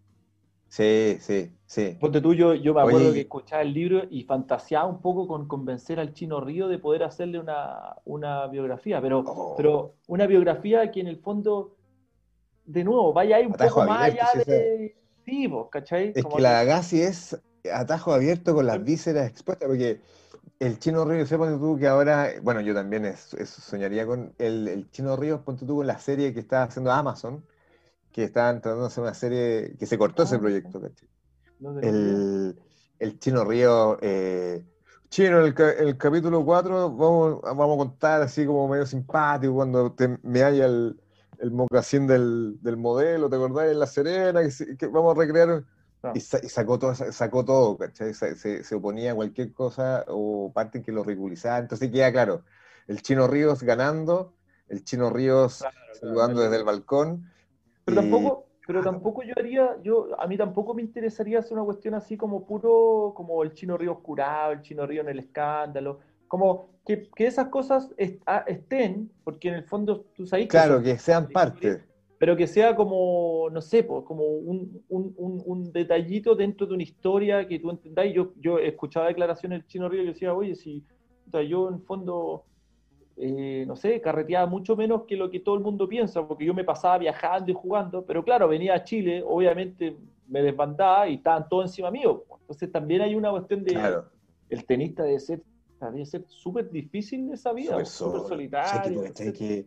Sí, sí, sí. Ponte tú, yo, yo me Oye, acuerdo que y- escuchaba el libro y fantaseaba un poco con convencer al Chino Río de poder hacerle una, una biografía, pero, oh, pero una biografía que en el fondo, de nuevo, vaya ahí un atajo poco más allá abierto, sí, esa- de sí, vos, ¿cachai? es que Como que la Agassi es atajo abierto con las vísceras expuestas, porque el Chino Ríos, sé, ponte tú que ahora, bueno, yo también es- eso soñaría con el, el Chino Ríos, ponte tú con la serie que está haciendo Amazon, que estaban tratando de hacer una serie que se cortó ese ah, proyecto, ¿cachai? no tenía idea. El, el Chino Ríos, eh, Chino, en el, ca- el capítulo cuatro vamos, vamos a contar así como medio simpático cuando te, me haya el, el mocasín del, del modelo, ¿te acordás? En La Serena, que, se- que vamos a recrear. Y, No. sa- y sacó todo, sacó todo, ¿cachai? Se, se- se oponía a cualquier cosa o parte que lo ridiculizaba. Entonces queda claro, el Chino Ríos ganando, el Chino Ríos Claro, claro, no es saludando lo desde el mismo. balcón. Pero Y tampoco, pero tampoco yo haría, yo, a mí tampoco me interesaría hacer una cuestión así como puro, como el Chino Río curado, el Chino Río en el escándalo, como que, que esas cosas est- ah, estén, porque en el fondo tú sabes que claro, son que parte de sean la historia, parte. pero que sea como, no sé, pues, como un, un, un, un detallito dentro de una historia que tú entendáis. Yo, yo escuchaba declaraciones del Chino Río que decía, oye, si o sea, yo en el fondo eh, no sé, carreteaba mucho menos que lo que todo el mundo piensa, porque yo me pasaba viajando y jugando, pero claro, venía a Chile, obviamente me desbandaba y estaban todos encima mío. Entonces también hay una cuestión de, Claro. el tenista debe ser, debe ser súper difícil esa vida, Súper súper solo. ¿Sabes qué? ¿Tú solitario, debe cachai ser, que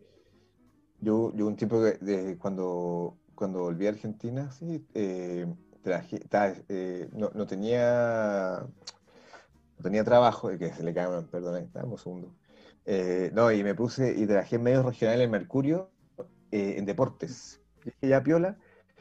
yo, yo un tiempo de, de cuando, cuando volví a Argentina, sí, eh, traje, ta- eh, no, no tenía, no tenía trabajo, eh, que se le cae, perdón, ahí, dame un segundo. Eh, no, y me puse y trabajé en medios regionales en Mercurio, eh, en deportes. Dije ya piola,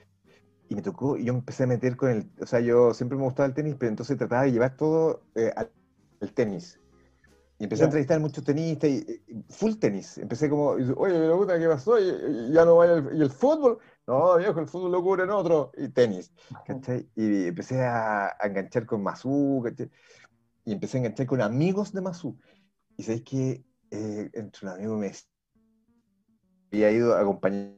y me tocó, y yo me empecé a meter con el, o sea, yo siempre me gustaba el tenis, pero entonces trataba de llevar todo eh, al, al tenis. Y empecé a ya, entrevistar a muchos tenistas, y, y full tenis. Empecé como, y, oye, pero puta, ¿qué pasó? Y, y ya no vaya el, y el fútbol. No, viejo, el fútbol lo cubren otro. Y tenis, ¿cachai? Y empecé a, a enganchar con Mazú, ¿cachai? Y empecé a enganchar con amigos de Mazú. Y sabéis que eh, entre un amigo me había ido a acompañar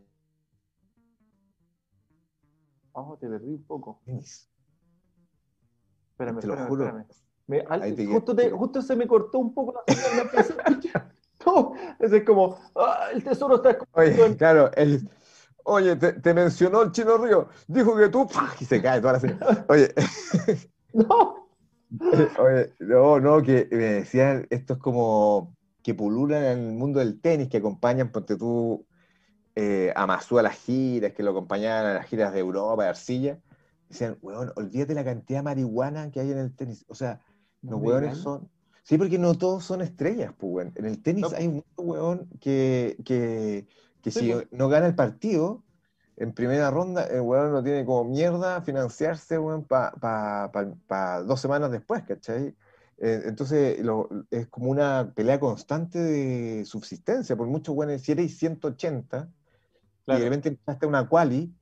vamos, te perdí un poco. tenis. Espérame, Te lo espérame, juro. espérame. Me, al- Ahí te quedé. justo, te te- quedé. justo se me cortó un poco la señal, no empecé a escuchar. No, ese es como, ah, el tesoro está escondido Oye, en... claro, el- oye, te, te mencionó el Chino Río. Dijo que tú, ¡pah! Y se cae toda la señal. Oye, No, Eh, Oye, no, no, que me decían, esto es como que pululan en el mundo del tenis, que acompañan, ponte tú, eh, a Masú a las giras, que lo acompañaban a las giras de Europa, de Arcilla. Decían, weón, olvídate la cantidad de marihuana que hay en el tenis. O sea, no los me weones digáis. son. Sí, porque no todos son estrellas, pues, weón. En el tenis No, hay mucho weón que, que, que sí, si pues. no gana el partido en primera ronda, el weón no tiene como mierda financiarse, weón, para pa, pa, pa- pa dos semanas después, ¿cachai? Eh, entonces, lo- es como una pelea constante de subsistencia. Por muchos weones, si eres ciento ochenta y de Claro. repente empezaste una quali,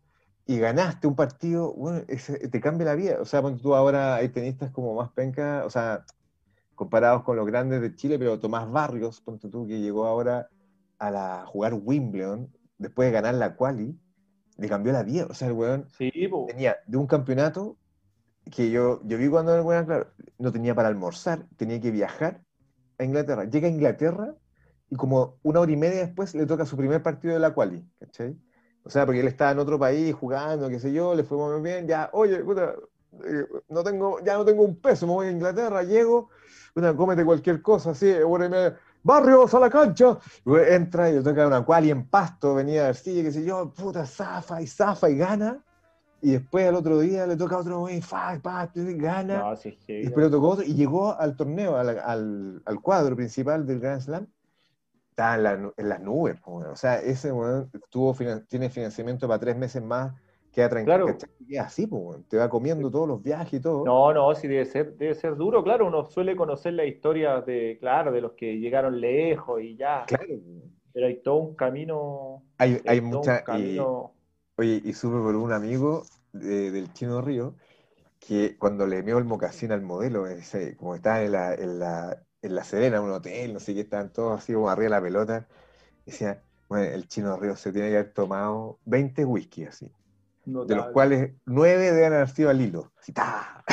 y ganaste un partido, bueno, ese- te cambia la vida. O sea, ponte tú ahora hay tenistas como más penca, o sea, comparados con los grandes de Chile, pero Tomás Barrios, ponte tú, que llegó ahora a la, jugar Wimbledon, después de ganar la quali, le cambió la vida. O sea, el weón Sí, po. tenía de un campeonato que yo, yo vi cuando el weón, claro, no tenía para almorzar, tenía que viajar a Inglaterra. Llega a Inglaterra y como una hora y media después le toca su primer partido de la quali, ¿cachai? O sea, porque él estaba en otro país jugando, qué sé yo, le fue muy bien, ya, oye, puta, eh, no tengo, ya no tengo un peso, me voy a Inglaterra, llego, puta, cómete cualquier cosa, así, hora y media, Barrios a la cancha, y entra y le toca una quali en Pasto, venía Arcilla, qué sé yo, puta, zafa y zafa y gana, y después al otro día le toca a otro güey, fa, pa, gana, No, sí, es y heavy la después le cuestión. tocó otro, y llegó al torneo, al, al, al cuadro principal del Grand Slam, está en, la nu- en las nubes, po, weón. O sea, ese weón tuvo finan- tiene financiamiento para tres meses más, queda tranquilo, Claro. ¿cachai? Y queda así, po, weón. Te va comiendo todos los viajes y todo. No, no, sí debe ser, debe ser duro, claro, uno suele conocer la historia de, claro, de los que llegaron lejos y ya, Claro, weón. pero hay todo un camino, Hay, hay hay todo un mucha, y, camino, oye, y supe por un amigo de- del Chino Río, que cuando le meó el mocasín al modelo, ese, como estaba en la, en la, en la Serena, un hotel, no sé qué, estaban todos así como arriba de la pelota, decía, bueno, el Chino Río se tiene que haber tomado veinte whisky así, de los notable. cuales nueve deben haber sido al hilo. Así, ¡ta!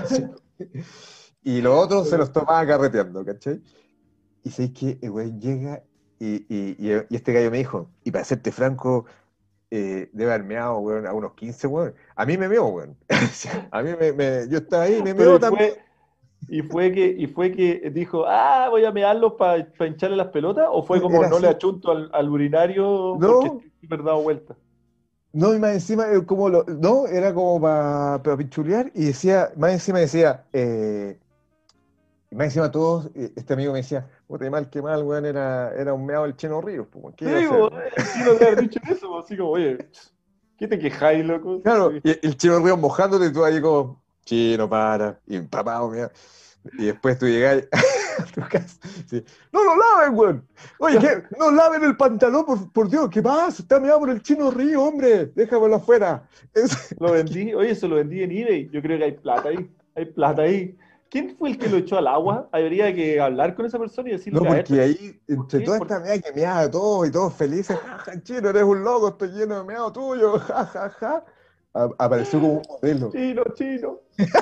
Y los otros se los tomaba carreteando, ¿cachai? Y sé que el güey llega y, y, y, y este gallo me dijo, y para serte franco, eh, debe haber meado, weón, a unos quince, weón. A mí me meó, weón. A mí me, me- yo estaba ahí y me Pero meó y también. fue, y fue que, y fue que dijo, ah, voy a mearlos para hincharle las pelotas, o fue como Era no le así. achunto al, al urinario porque No, estoy súper dado vuelta. no, y más encima, eh, como lo, no, era como para pinchulear y decía, más encima decía, eh, y más encima todos, eh, este amigo me decía, puta, y mal que mal, weón, era, era un meado del Chino Ríos, pues, weón, ¿qué Sí, iba a hacer? bo, el chino debe haber dicho eso, bo, así como, oye, ¿qué te quejáis, loco? Claro, Sí. y el Chino Ríos mojándote y tú ahí como, chino, para, y empapado, mira. Y después tú llegás a tu casa, sí, no lo laven, weón. Oye, ¿qué? No laven el pantalón, por, por Dios, ¿qué pasa? Está meado por el Chino Río, hombre, déjamelo afuera. Es- Lo vendí, oye, se lo vendí en eBay. Yo creo que hay plata ahí. Hay plata ahí. ¿Quién fue el que lo echó al agua? Habría que hablar con esa persona y No, decirle, a ver, porque pero ahí, ¿por entre qué? toda ¿Por esta mea que meaba a todos y todos felices, jaja, chino, eres un loco, estoy lleno de meado tuyo, jajaja. A- Apareció como un modelo. chino, chino,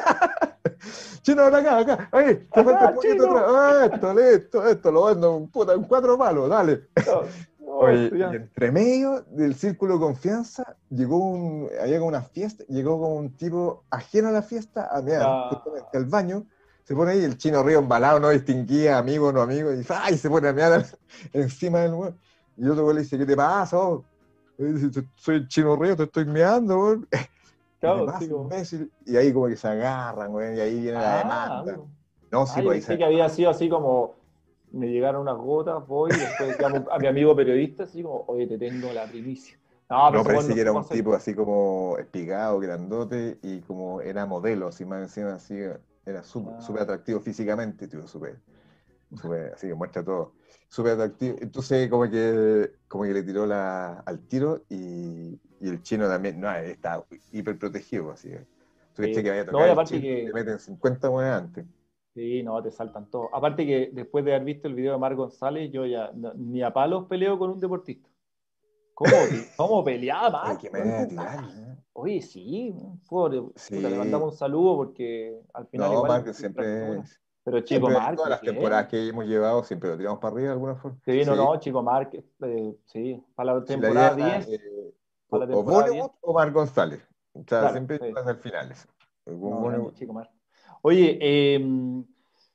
Chino, ven acá, acá, ahí, te falta un acá, poquito atrás. chino. Ah, esto, listo, esto, lo vendo, puta, en cuatro palos, dale. No, no, Oye, esto y ya. entre medio del círculo de confianza, llegó un, había como una fiesta, llegó como un tipo ajeno a la fiesta a mear, Ah, justamente al baño, se pone ahí el Chino Río embalado, no distinguía amigo o no amigo, y, ¡ay! Se pone a mear encima del weón. Y otro güey le dice, ¿qué te pasa? Oh? Y dice, soy el Chino Río, te estoy meando, weón. ¿Qué te claro, así pasa, como. imbécil? Y ahí como que se agarran, güey, y ahí viene la Ah, demanda. algo. No, Ah, sí, yo pues ahí se pensé que había sido así como, me llegaron unas gotas, voy y después llamo a mi amigo periodista, así como, oye, te tengo la primicia. No, pero no, ese weón parece no que era supo un hacer. tipo así como espigado, grandote, y como era modelo, así más encima, así, era sú- súper Ah, atractivo físicamente, tío, súper, súper, así que muestra todo, súper atractivo. Entonces, como que, como que le tiró la, al tiro, y, y el chino también, no, está hiper protegido, así que, tú crees sí. que vaya a No, tocar y el aparte chino, te que, meten cincuenta monedas antes. sí, no, te saltan todos. Aparte que después de haber visto el video de Mar González, yo ya no- ni a palos peleo con un deportista. ¿Cómo, ti- cómo peleaba Oye, Mar? qué No manera de entendía. tirarle, ¿eh? Oye, sí, pobre, puta, le Sí, mandamos un saludo porque al final no, igual Marco fractura. siempre, Pero Chico siempre en Mar, todas qué las bien. temporadas que hemos llevado, siempre lo tiramos para arriba de alguna forma. Sí, no, Sí, no, Chico Mar, eh, sí, para la si la idea temporada era diez, eh, para o, la o temporada diez, Bollywood o Mar González. O sea, claro, siempre sí. llegas al finales. Con No, grande Bollywood. Chico Mar. Oye, eh,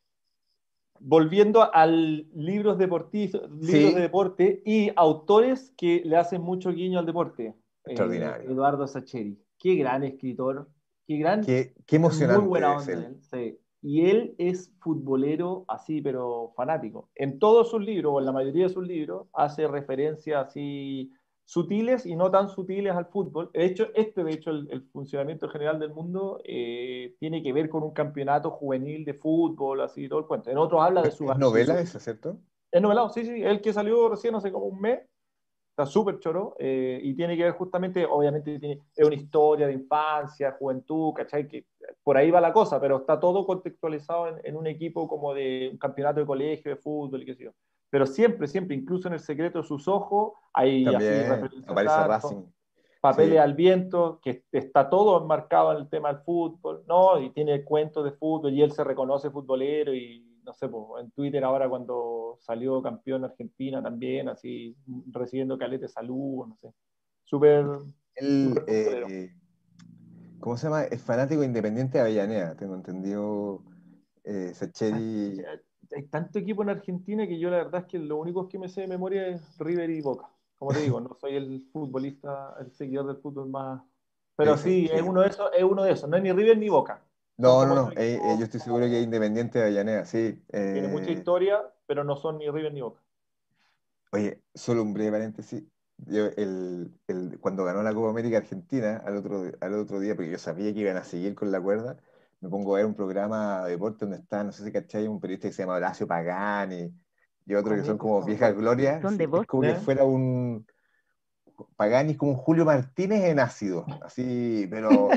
volviendo al libros deportivos, libros de Sí, deporte y autores que le hacen mucho guiño al deporte. Eh, extraordinario. Eduardo Sacheri, qué gran escritor, qué gran, Qué, qué muy buena emocionante es onda él. él, sí. Y él es futbolero así, pero fanático. En todos sus libros, o en la mayoría de sus libros, hace referencias así sutiles y no tan sutiles al fútbol. De hecho, este, de hecho, el, el funcionamiento general del mundo eh, tiene que ver con un campeonato juvenil de fútbol, así todo el cuento. En otros habla de su, Es de novela su esa, ¿cierto? es novelado, sí, sí, el que salió recién hace como un mes, está súper choro, eh, y tiene que ver justamente, obviamente tiene, es una historia de infancia, juventud, ¿cachai? Que por ahí va la cosa, pero está todo contextualizado en, en un equipo como de un campeonato de colegio, de fútbol y qué sé yo. Pero siempre, siempre, incluso en el secreto de sus ojos, hay así También referencias aparece a Racing. papeles Sí. al viento, que está todo enmarcado en el tema del fútbol, ¿no? Y tiene cuentos de fútbol y él se reconoce futbolero y no sé, pues, en Twitter ahora cuando salió campeón Argentina también, así recibiendo caleta de salud, no sé. Súper, Él, súper futbolero. eh, ¿cómo se llama? Es fanático independiente de Avellaneda, tengo entendido. Eh, Sacheri. Hay tanto equipo en Argentina que yo la verdad es que lo único que me sé de memoria es River y Boca. Como te digo, no soy el futbolista, el seguidor del fútbol más. Pero Es, es sí, es que. uno de esos, es uno de esos. No es ni River ni Boca. Son No, no, como no. esos eh, eh, yo equipos estoy seguro que es como independiente de Avellaneda, sí. tiene mucha Eh, historia, pero no son ni River ni Boca. oye, solo un breve paréntesis. Yo, el, el- cuando ganó la Copa América Argentina, al otro, al otro día, porque yo sabía que iban a seguir con la cuerda, me pongo a ver un programa de deporte donde está, no sé si cachai, un periodista que se llama Horacio Pagani y otro que ¿Cuál son es? como viejas ¿Cuál? glorias. ¿Dónde Sí, es vos? como que ¿Eh? fuera un. Pagani es como un Julio Martínez en ácido, así, pero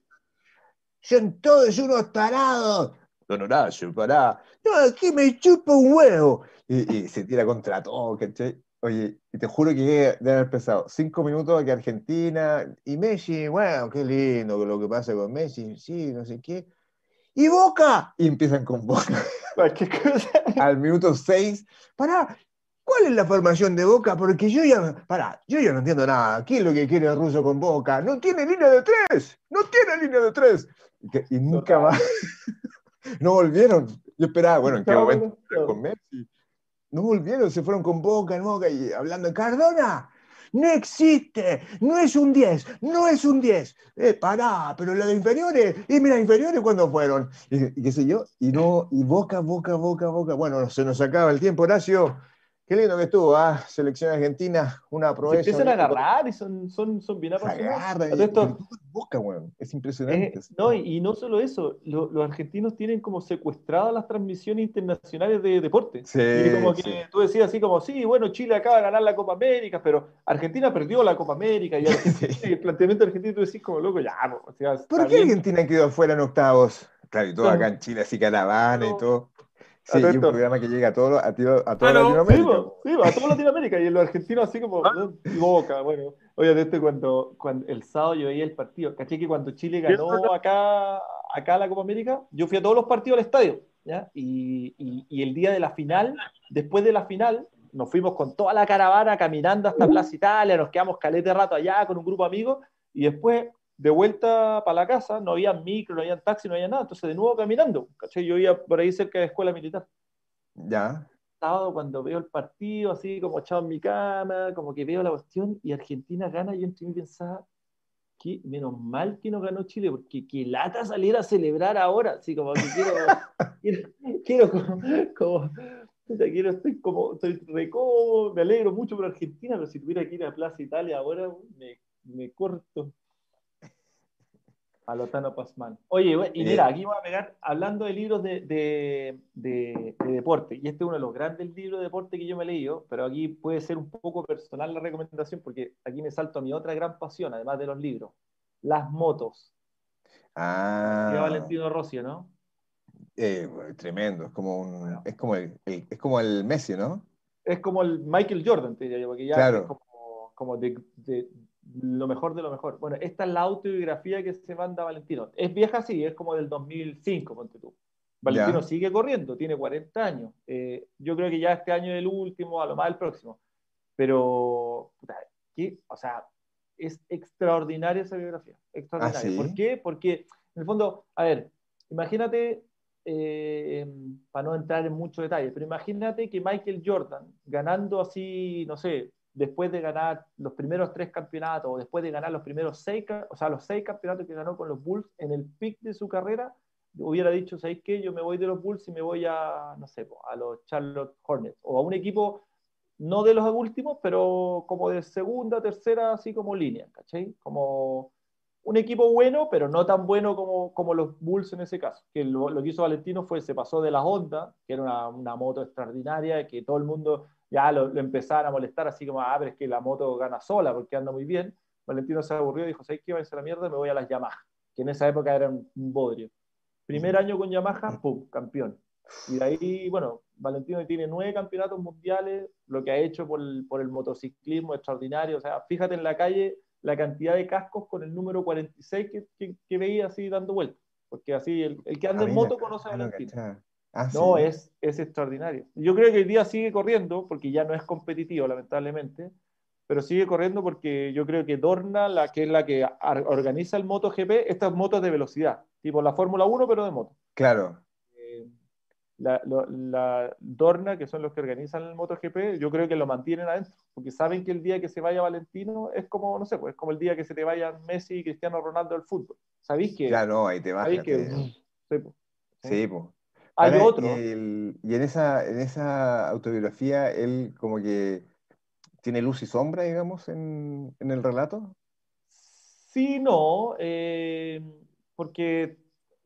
son todos unos tarados. Don Horacio, pará. No, aquí me chupa un huevo. Y, y se tira contra todo, ¿cachai? Oye, y te juro que debe haber pensado cinco minutos aquí Argentina y Messi, bueno, qué lindo lo que pasa con Messi, sí, no sé qué. ¡Y Boca! Y empiezan con Boca. Cualquier cosa. Al minuto seis, pará, ¿cuál es la formación de Boca? Porque yo ya, pará, yo ya no entiendo nada. ¿Qué es lo que quiere el ruso con Boca? No tiene línea de tres, no tiene línea de tres. Y, que- y nunca Total. más, no volvieron. Yo esperaba, bueno, ¿en qué No, momento bueno, entran no. con Messi? No volvieron, se fueron con Boca, en Boca y hablando de Cardona. No existe, no es un diez, no es un diez. Eh, pará, pero la de inferiores, y mira, inferiores cuando fueron, y, y qué sé yo, y no, y Boca, Boca, Boca, Boca. Bueno, se nos acaba el tiempo, Horacio. Qué lindo que estuvo, ¿ah? Selección argentina, una Y se proeza empiezan a viendo cómo agarrar y son, son, son bien se apasionados. agarra, A todo y, pero esto, tú con Boca, weón, es impresionante. Eh, Así no, y, como, y no solo eso, lo- los argentinos tienen como secuestradas las transmisiones internacionales de deporte. Y sí, como que sí. tú decías así como, sí, bueno, Chile acaba de ganar la Copa América, pero Argentina perdió la Copa América y Argentina, y el planteamiento argentino tú decís como loco, ya, po, o sea, ¿Por está qué bien. Argentina quedó afuera en octavos? Claro, y todo acá en Chile, así caravana y Pero, todo. a Sí, todo y un esto, programa que llega a, todo, a, tío- a toda ¿Aló? sí, Latinoamérica, po, po. sí, po, a toda Latinoamérica y en los argentinos así como, ¿no? Y Boca, bueno. Oye, de este cuando, cuando el sábado yo veía el partido, caché que cuando Chile ganó acá, acá la Copa América, yo fui a todos los partidos al estadio, ¿ya? Y, y, y el día de la final, después de la final, nos fuimos con toda la caravana caminando hasta Plaza Italia, nos quedamos calete de rato allá con un grupo de amigos, y después, de vuelta para la casa, no había micro, no había taxi, no había nada, entonces de nuevo caminando, ¿caché? Yo iba por ahí cerca de la escuela militar Ya. sábado cuando veo el partido, así como echado en mi cama, como que veo la cuestión y Argentina gana, yo entre mí pensaba, que menos mal que no ganó Chile, porque que lata salir a celebrar ahora, así como que quiero, quiero, quiero como, como puta, quiero, estoy como, estoy re cómodo, me alegro mucho por Argentina, pero si tuviera que ir a Plaza Italia ahora, me, me corto. A Lotano Pazman. Oye, güey, y mira, Oye, aquí voy a pegar, hablando de libros de, de, de, de deporte, y este es uno de los grandes libros de deporte que yo me he leído, pero aquí puede ser un poco personal la recomendación, porque aquí me salto a mi otra gran pasión, además de los libros, las motos. Conocía a ah, Valentino Rossi, ¿no? eh, tremendo. Es como un, Bueno, es como el, el- es como el Messi, ¿no? es como el Michael Jordan, te diría yo, porque ya es Claro. como, como de, de lo mejor de lo mejor. Bueno, esta es la autobiografía que se manda Valentino. Es vieja, sí, es como del dos mil cinco, ponte tú. Valentino Ya. sigue corriendo, tiene cuarenta años. Eh, yo creo que ya este año es el último, a lo más el próximo. Pero, puta, ¿qué? O sea, es extraordinaria esa biografía, Ah, extraordinaria. ¿Por sí. qué? Porque, en el fondo, a ver, imagínate, eh, para no entrar en muchos detalles, pero imagínate que Michael Jordan, ganando así, no sé, después de ganar los primeros tres campeonatos, o después de ganar los primeros seis, o sea, los seis campeonatos que ganó con los Bulls en el pic de su carrera, hubiera dicho, ¿sabéis qué? Yo me voy de los Bulls y me voy a, no sé, a los Charlotte Hornets, o a un equipo no de los últimos, pero como de segunda, tercera, así como línea, ¿cachai? Como un equipo bueno, pero no tan bueno como, como los Bulls en ese caso. Que lo, lo que hizo Valentino fue, se pasó de la Honda, que era una, una moto extraordinaria, que todo el mundo ya lo, lo empezaban a molestar, así como, ah, pero es que la moto gana sola porque anda muy bien. Valentino se aburrió y dijo, ¿sabes qué? Váyanse a la mierda, me voy a las Yamaha, que en esa época eran un bodrio. Primer año con Yamaha, pum, campeón. Y de ahí, bueno, Valentino tiene nueve campeonatos mundiales, lo que ha hecho por el, por el motociclismo extraordinario. O sea, fíjate en la calle la cantidad de cascos con el número cuarenta y seis que, que, que veía así dando vueltas. Porque así, el, el que Ah, anda en mira, moto conoce a ah, no Valentino. cachaba. Ah, No, sí. es, es extraordinario. Yo creo que hoy día sigue corriendo, porque ya no es competitivo, lamentablemente, pero sigue corriendo porque yo creo que Dorna, la que es la que organiza el MotoGP, estas motos de velocidad, tipo la Fórmula uno, pero de moto. Claro. Eh, la, lo, la Dorna, que son los que organizan el MotoGP, yo creo que lo mantienen adentro, porque saben que el día que se vaya Valentino es como, no sé, pues es como el día que se te vayan Messi y Cristiano Ronaldo del fútbol. ¿Sabéis que? Claro, no, ahí te ¿Sabéis bajas. que? Te... Sí, pues, ¿sí? Sí, pues. Hay Para, y, otro. el, y en esa, en esa autobiografía, él como que tiene luz y sombra, digamos, en, en el relato. Sí, no, eh, porque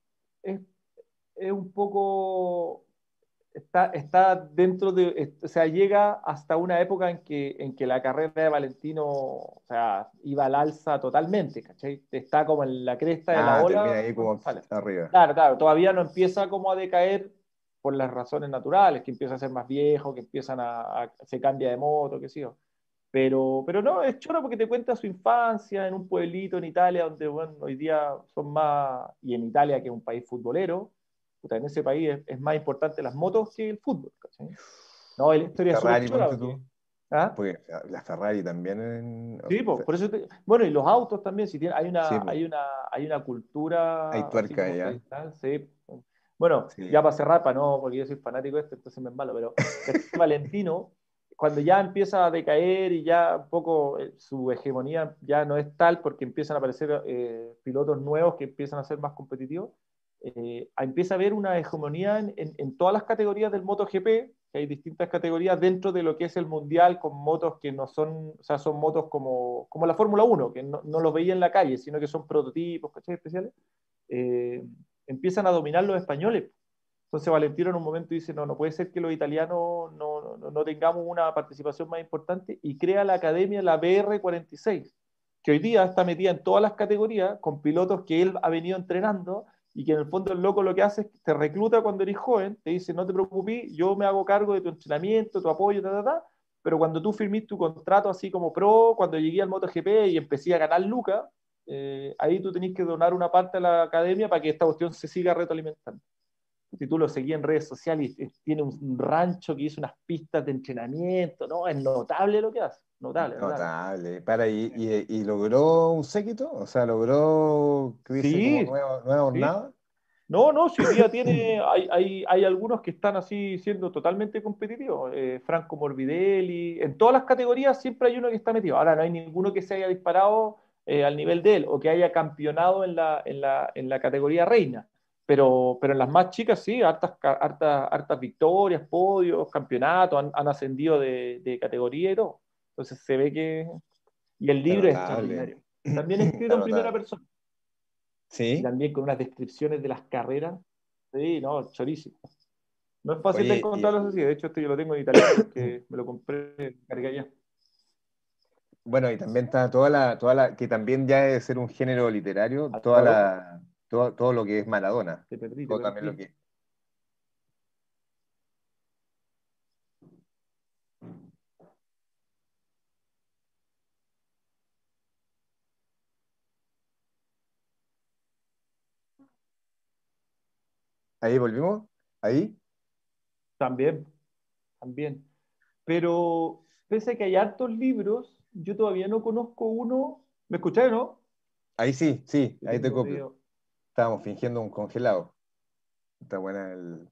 es, es un poco, está, está dentro de, o sea, llega hasta una época en que, en que la carrera de Valentino, o sea, iba al alza totalmente, ¿cachai? Está como en la cresta de la Ah, ola termina ahí cuando como sale. arriba. Claro, claro, todavía no empieza como a decaer por las razones naturales, que empieza a ser más viejo, que empiezan a, a- se cambia de moto, qué sé yo. Pero, pero no, es choro porque te cuenta su infancia en un pueblito en Italia, donde bueno, hoy día son más, y en Italia que es un país futbolero, puta, en ese país es, es más importante las motos que el fútbol, ¿cachai? No, la historia es súper Ferrari, chora ponte porque, tú. ¿ah? Porque la Ferrari también en... o Sí, po, sea, por eso te- bueno, y los autos también, si tiene, hay sí, una, pues. hay una, hay una Hay cultura así tuerca como ya. tradicional, sí. Bueno, ya Sí. para cerrar, para no, porque yo soy fanático de esto, entonces me embalo, pero este Valentino, cuando ya empieza a decaer y ya un poco eh, su hegemonía ya no es tal porque empiezan a aparecer eh, pilotos nuevos que empiezan a ser más competitivos, eh, empieza a haber una hegemonía en, en, en todas las categorías del MotoGP, que hay distintas categorías dentro de lo que es el mundial con motos que no son, o sea, son motos como, como la Fórmula uno, que no, no los veía en la calle, sino que son prototipos, ¿cachai? Especiales. Eh, empiezan a dominar los españoles. Entonces Valentino en un momento dice, no, no puede ser que los italianos no, no, no tengamos una participación más importante y crea la academia, la B R cuarenta y seis, que hoy día está metida en todas las categorías con pilotos que él ha venido entrenando y que en el fondo el loco lo que hace es que te recluta cuando eres joven, te dice, no te preocupes, yo me hago cargo de tu entrenamiento, tu apoyo, ta, ta, ta, pero cuando tú firmís tu contrato así como pro, cuando llegué al MotoGP y empecé a ganar lucas, eh, ahí tú tenés que donar una parte a la academia para que esta cuestión se siga retroalimentando. Si tú lo seguías en redes sociales, y tiene un rancho que hizo unas pistas de entrenamiento, ¿no? Es notable lo que hace, notable, notable. Notable. Para, y, y, y logró un séquito, o sea, logró, que dice, como Sí, nueva, nueva sí. jornada. No, no, si hoy día tiene, hay, hay, hay algunos que están así siendo totalmente competitivos. Eh, Franco Morbidelli, en todas las categorías siempre hay uno que está metido. Ahora no hay ninguno que se haya disparado eh, al nivel de él o que haya campeonado en la, en la, en la categoría reina. Pero, pero en las más chicas sí, hartas, hartas, hartas victorias, podios, campeonatos, han, han ascendido de, de categoría y todo. Entonces se ve que... Y el Está libro es notable. extraordinario. También escrito Está en primera notable. persona y Sí. también con unas descripciones de las carreras. Sí, no, chorísimo. No es fácil de Oye, y encontrarlos así. el, De hecho, este yo lo tengo en italiano porque me lo compré, cargué allá. bueno, y también está toda la, toda la, que también ya debe ser un género literario, toda Alvaro, la, todo, todo lo que es Maradona. te perdí, te Todo también lo perdí. que. Ahí volvimos. Ahí. También, también. Pero pese a que hay hartos libros, yo todavía no conozco uno. ¿Me escucháis, no? Ahí sí, sí, Yo ahí te tengo copio. medio. Estábamos fingiendo un congelado. Está buena el.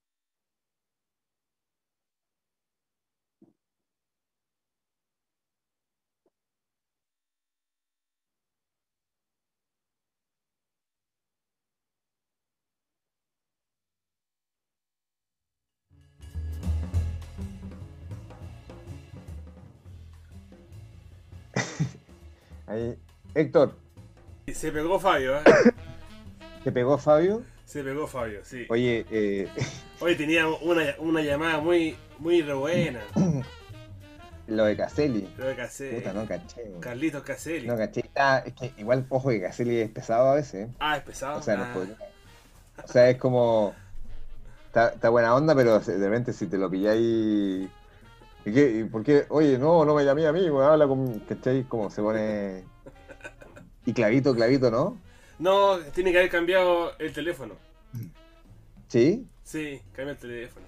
Ahí. Héctor, Se pegó Fabio, ¿eh? ¿te pegó Fabio? Se pegó Fabio, sí. Oye, eh, Hoy tenía una, una llamada muy, muy re buena. lo de Caselli. Lo de Caselli. Puta, no caché. Carlitos Caselli. No caché. Ah, es que igual, ojo, que Caselli es pesado a veces. ¿eh? Ah, es pesado. O sea, ah. no podría- o sea, es como. Está, está buena onda, pero de repente si te lo pilláis. ¿Y qué? ¿Y por qué? Oye, no, no me llamé a mí, weón, habla con. ¿Cachai? Como se pone. Y clavito, clavito, ¿no? No, tiene que haber cambiado el teléfono. ¿Sí? Sí, cambia el teléfono.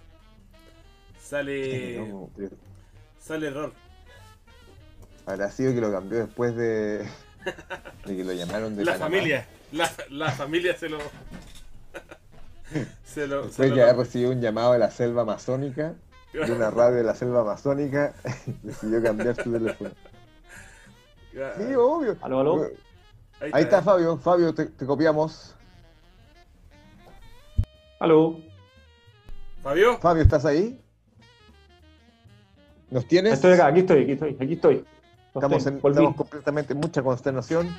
Sale. No, pero Sale error. habrá sido que lo cambió después de. de que lo llamaron de La Panamá. familia. La, la familia se lo. se lo. Después se que lo- haber recibido un llamado de la selva amazónica, de una radio de la selva amazónica, decidió cambiar su teléfono. Sí, obvio. Aló, aló. Ahí está Fabio, Fabio, te, te copiamos. Aló. Fabio. Fabio, ¿estás ahí? ¿Nos tienes? Estoy acá, aquí estoy, aquí estoy, aquí estoy. Los Estamos, tengo, en, volví. estamos completamente en mucha consternación.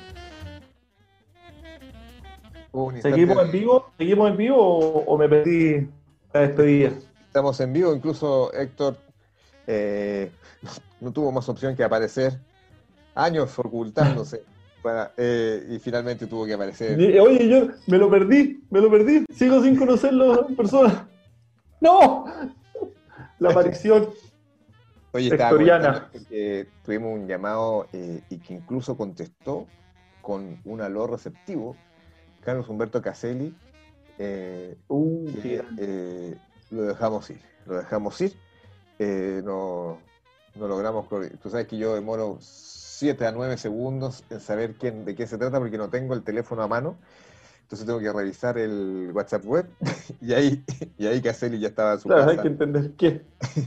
Hubo un instante- ¿Seguimos en vivo? ¿Seguimos en vivo o, o me perdí la despedida? Estamos en vivo, incluso Héctor eh, no tuvo más opción que aparecer, años ocultándose, para, eh, y finalmente tuvo que aparecer. Y- Oye, yo me lo perdí, me lo perdí. Sigo sin conocerlo en persona. ¡No! La aparición. Oye, estaba Hectoriana. comentando que tuvimos un llamado eh, y que incluso contestó con un aló receptivo, Carlos Humberto Caselli, eh, Uh, que, qué grande. eh, lo dejamos ir, lo dejamos ir, eh, no, no logramos, tú sabes que yo demoro siete a nueve segundos en saber quién, de qué se trata porque no tengo el teléfono a mano, entonces tengo que revisar el WhatsApp web y ahí, y ahí Caselli ya estaba en su Claro, hay casa. que entender qué.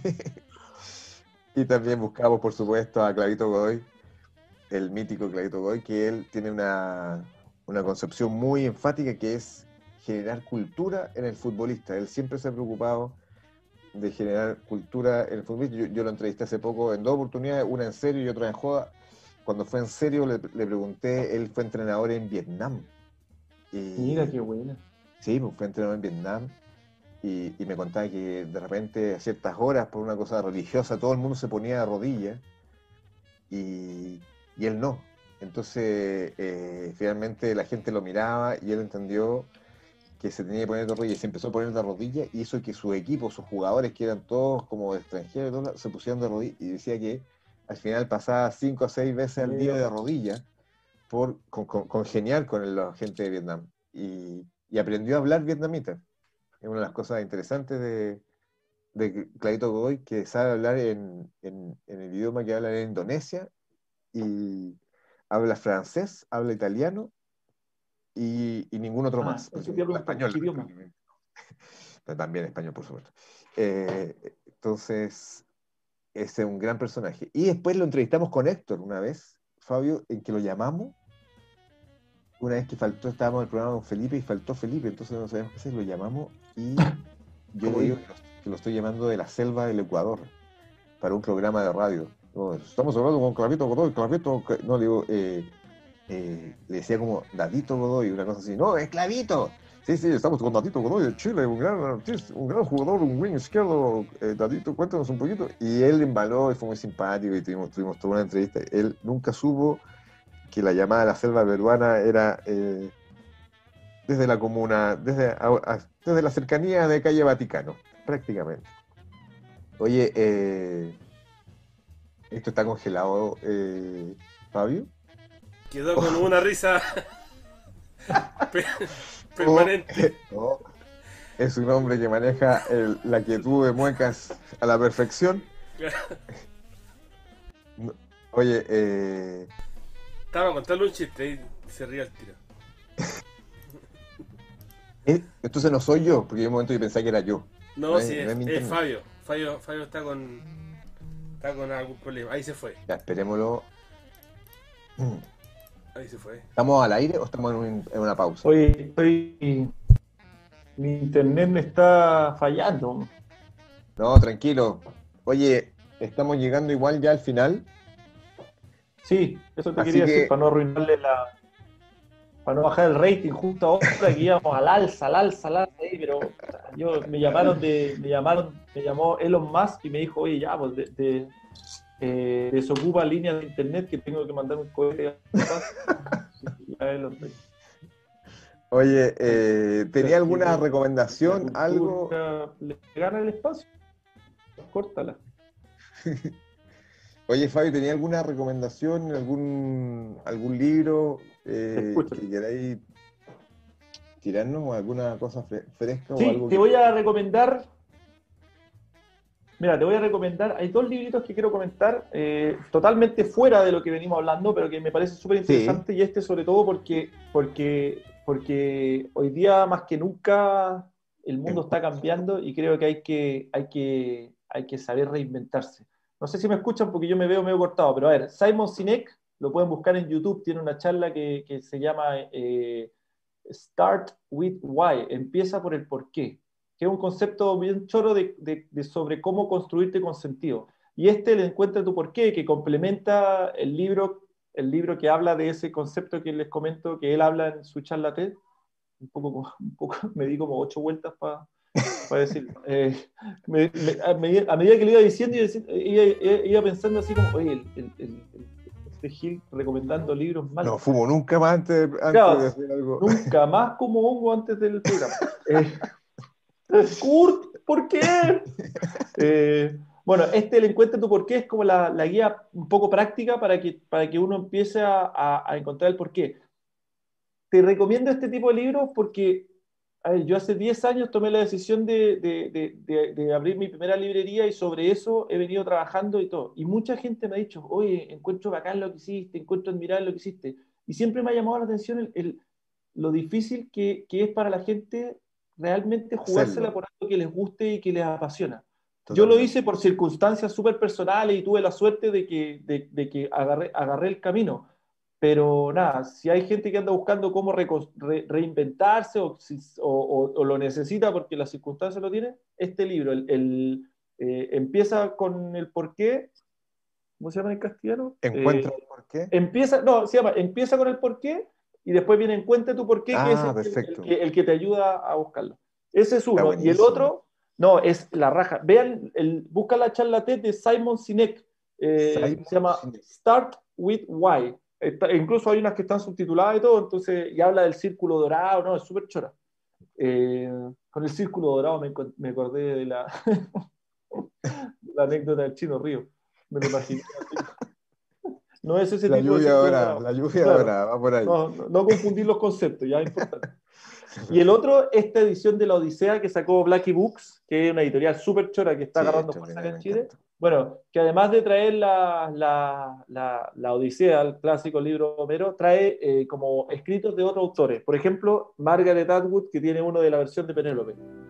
Y también buscamos, por supuesto, a Clavito Godoy, el mítico Clavito Godoy, que él tiene una, una concepción muy enfática que es generar cultura en el futbolista. Él siempre se ha preocupado de generar cultura en el futbolista. Yo, yo lo entrevisté hace poco en dos oportunidades, una en serio y otra en joda. Cuando fue en serio le, le pregunté, él fue entrenador en Vietnam. Y, Mira qué buena. Sí, pues fue entrenador en Vietnam. Y, y me contaba que de repente a ciertas horas, por una cosa religiosa, todo el mundo se ponía de rodillas y, y él no. Entonces, eh, finalmente la gente lo miraba y él entendió que se tenía que poner de rodillas. Se empezó a poner de rodillas y hizo que su equipo, sus jugadores, que eran todos como extranjeros, y todo, se pusieran de rodillas. Y decía que al final pasaba cinco o seis veces al día de rodillas por con, con, congeniar con la gente de Vietnam. Y, y aprendió a hablar vietnamita. Es una de las cosas interesantes de, de Clavito Godoy, que sabe hablar en, en, en el idioma que habla en Indonesia, y habla francés, habla italiano, y, y ningún otro Ah, más. eso Porque te iba a habla preguntar, español, ¿qué idioma? lamentablemente. Pero también español, por supuesto. Eh, entonces, ese es un gran personaje. Y después lo entrevistamos con Héctor una vez, Fabio, en que lo llamamos. Una vez que faltó, estábamos en el programa con Felipe y faltó Felipe, entonces no sabíamos qué hacer, lo llamamos y yo le digo que lo, que lo estoy llamando de la selva del Ecuador para un programa de radio. No, estamos hablando con Clavito Godoy, Clavito, no, le digo, eh, eh, le decía como Dadito Godoy, una cosa así, no, es Clavito. Sí, sí, estamos con Dadito Godoy de Chile, un gran artista, un gran jugador, un wing izquierdo, eh, Dadito, cuéntanos un poquito. Y él embaló y fue muy simpático y tuvimos, tuvimos toda una entrevista. Él nunca supo que la llamada a la selva peruana era eh, desde la comuna, desde, a, a, desde la cercanía de calle Vaticano, prácticamente. Oye, eh, esto está congelado, eh, Fabio. Quedó con una risa per- permanente. Oh, no, es un hombre que maneja el, la quietud de muecas a la perfección. No, oye, eh, Estaba a contarle un chiste y se ríe al tiro. eh, entonces no soy yo, porque en un momento yo pensaba que era yo. No, No sí, es- no es, es mi es internet. Fabio. Fabio. Fabio está con. Está con algún problema. Ahí se fue. Ya, esperémoslo. Ahí se fue. ¿Estamos al aire o estamos en, un- en una pausa? Oye, estoy. Mi internet me está fallando. No, tranquilo. Oye, estamos llegando igual ya al final. Sí, eso te Así quería que- decir, para no arruinarle la. Para no bajar el rating justo ahora que íbamos al alza, al alza, al alza ahí, pero yo me llamaron de, me llamaron, me llamó Elon Musk y me dijo, oye, ya, pues de, de- eh, desocupa líneas de internet que tengo que mandar un cohete a a él lo estoy. Oye, eh, ¿tenía alguna La recomendación? cultura ¿Algo? le gana el espacio, córtala. Oye, Fabio, ¿tenía alguna recomendación, algún, algún libro eh, Escucha. que queráis tirarnos o alguna cosa fre- fresca o Sí, algo te que... voy a recomendar. Mira, te voy a recomendar. Hay dos libritos que quiero comentar, eh, totalmente fuera de lo que venimos hablando, pero que me parece súper interesante. Sí. Y este, sobre todo, porque, porque, porque hoy día, más que nunca, el mundo está cambiando y creo que hay que, hay que, hay que saber reinventarse. No sé si me escuchan porque yo me veo medio cortado, pero a ver, Simon Sinek, lo pueden buscar en YouTube, tiene una charla que, que se llama eh, Start with Why, empieza por el por qué, que es un concepto bien choro de, de, de sobre cómo construirte con sentido. Y este le encuentra tu porqué, que complementa el libro, el libro que habla de ese concepto que les comento, que él habla en su charla TED. Un poco, un poco me di como ocho vueltas para pa decirlo. Eh, me, me, a, medida, a, medida que le iba diciendo, iba, iba, iba pensando así como, oye, el, el, el, este Gil recomendando libros malos. No fumo nunca más antes, antes claro, de hacer algo. Nunca más como hongo antes del programa. Eh, Kurt, ¿por qué? Eh, bueno, este el encuentra tu porqué es como la, la guía un poco práctica para que, para que uno empiece a, a, a encontrar el porqué. Te recomiendo este tipo de libros porque a ver, yo hace diez años tomé la decisión de, de, de, de, de abrir mi primera librería y sobre eso he venido trabajando y todo. Y mucha gente me ha dicho, oye, encuentro bacán lo que hiciste, encuentro admirable lo que hiciste. Y siempre me ha llamado la atención el, el, lo difícil que, que es para la gente realmente jugársela Hacerlo. por algo que les guste y que les apasiona. Totalmente. Yo lo hice por circunstancias súper personales y tuve la suerte de que, de, de que agarré, agarré el camino. Pero nada, si hay gente que anda buscando cómo re, re, reinventarse o, o, o, o lo necesita porque las circunstancias lo tienen, este libro el, el, eh, empieza con el porqué. ¿Cómo se llama en castellano? ¿Encuentra Eh, el porqué? empieza, no, se llama Empieza con el porqué y después viene Encuentra tu porqué, que es Ah, el, perfecto. el, el, el que te ayuda a buscarlo. Ese es Está uno. Y el buenísimo. otro, no, es la raja. Vean, el, busca la charla TED de Simon Sinek. Eh, Simon se llama Sinek. Start with Why. Está, incluso hay unas que están subtituladas y todo, entonces, y habla del círculo dorado, ¿no? Es súper chora. Eh, con el círculo dorado me, me acordé de la, la anécdota del Chino Río. Me lo imaginé. No es ese La tipo de lluvia círculo ahora, dorado. la lluvia Claro. ahora, va por ahí. No, no, no confundir los conceptos, ya es importante. Y el otro, esta edición de la Odisea que sacó Blackie Books, que es una editorial súper chora que está Sí, agarrando esto fuerza me acá en Chile. encanta. Bueno, que además de traer la, la, la, la Odisea, el clásico libro Homero, trae eh, como escritos de otros autores. Por ejemplo, Margaret Atwood, que tiene uno de la versión de Penélope.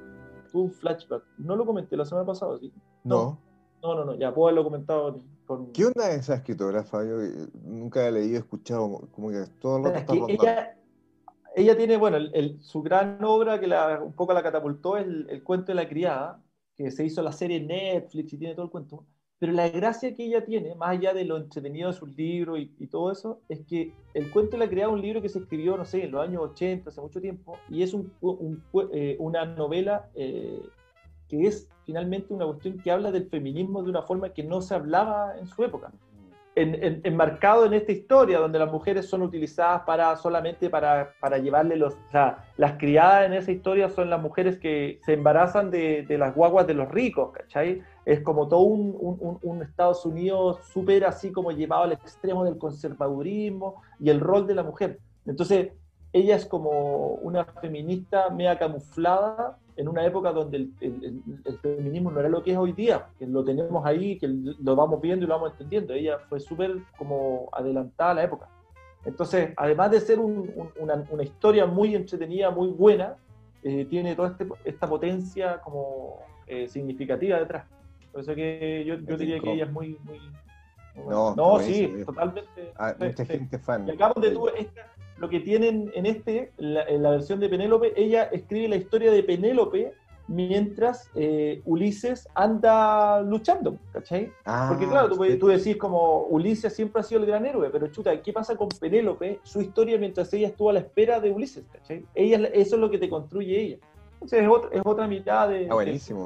Un flashback. No lo comenté la semana pasada, ¿sí? No. No, no, no, ya puedo haberlo comentado con... ¿Qué onda es esa escritora, Fabio? Nunca la he leído, he escuchado, como que todo el rato Es está que rondando. ella, ella tiene, bueno, el, el, su gran obra que la, un poco la catapultó es el, el cuento de la criada, que se hizo la serie en Netflix y tiene todo el cuento. Pero la gracia que ella tiene, más allá de lo entretenido de sus libros y, y todo eso, es que el cuento de la criada es un libro que se escribió, no sé, en los años ochenta, hace mucho tiempo, y es un, un, eh, una novela eh, que es finalmente una cuestión que habla del feminismo de una forma que no se hablaba en su época. En, en, enmarcado en esta historia donde las mujeres son utilizadas para solamente para, para llevarle los, o sea, las criadas en esa historia son las mujeres que se embarazan de, de las guaguas de los ricos, ¿cachai? Es como todo un, un, un Estados Unidos súper así como llevado al extremo del conservadurismo y el rol de la mujer. Entonces ella es como una feminista media camuflada en una época donde el, el, el feminismo no era lo que es hoy día, que lo tenemos ahí, que lo vamos viendo y lo vamos entendiendo. Ella fue súper como adelantada a la época. Entonces, además de ser un, un, una, una historia muy entretenida, muy buena, eh, tiene toda este, esta potencia como eh, significativa detrás. Por eso que yo, yo diría que ella es muy... muy, muy no, no sí, totalmente. Ah, sí, mucha sí. gente fan. Y acá donde tú... Esta, lo que tienen en este, la, en la versión de Penélope, ella escribe la historia de Penélope mientras eh, Ulises anda luchando, ¿cachai? Ah, porque claro, tú, tú decís como Ulises siempre ha sido el gran héroe, pero chuta, ¿qué pasa con Penélope? Su historia mientras ella estuvo a la espera de Ulises, ¿cachai? Ella, eso es lo que te construye ella. Entonces es otra, es otra mitad de... Ah, buenísimo.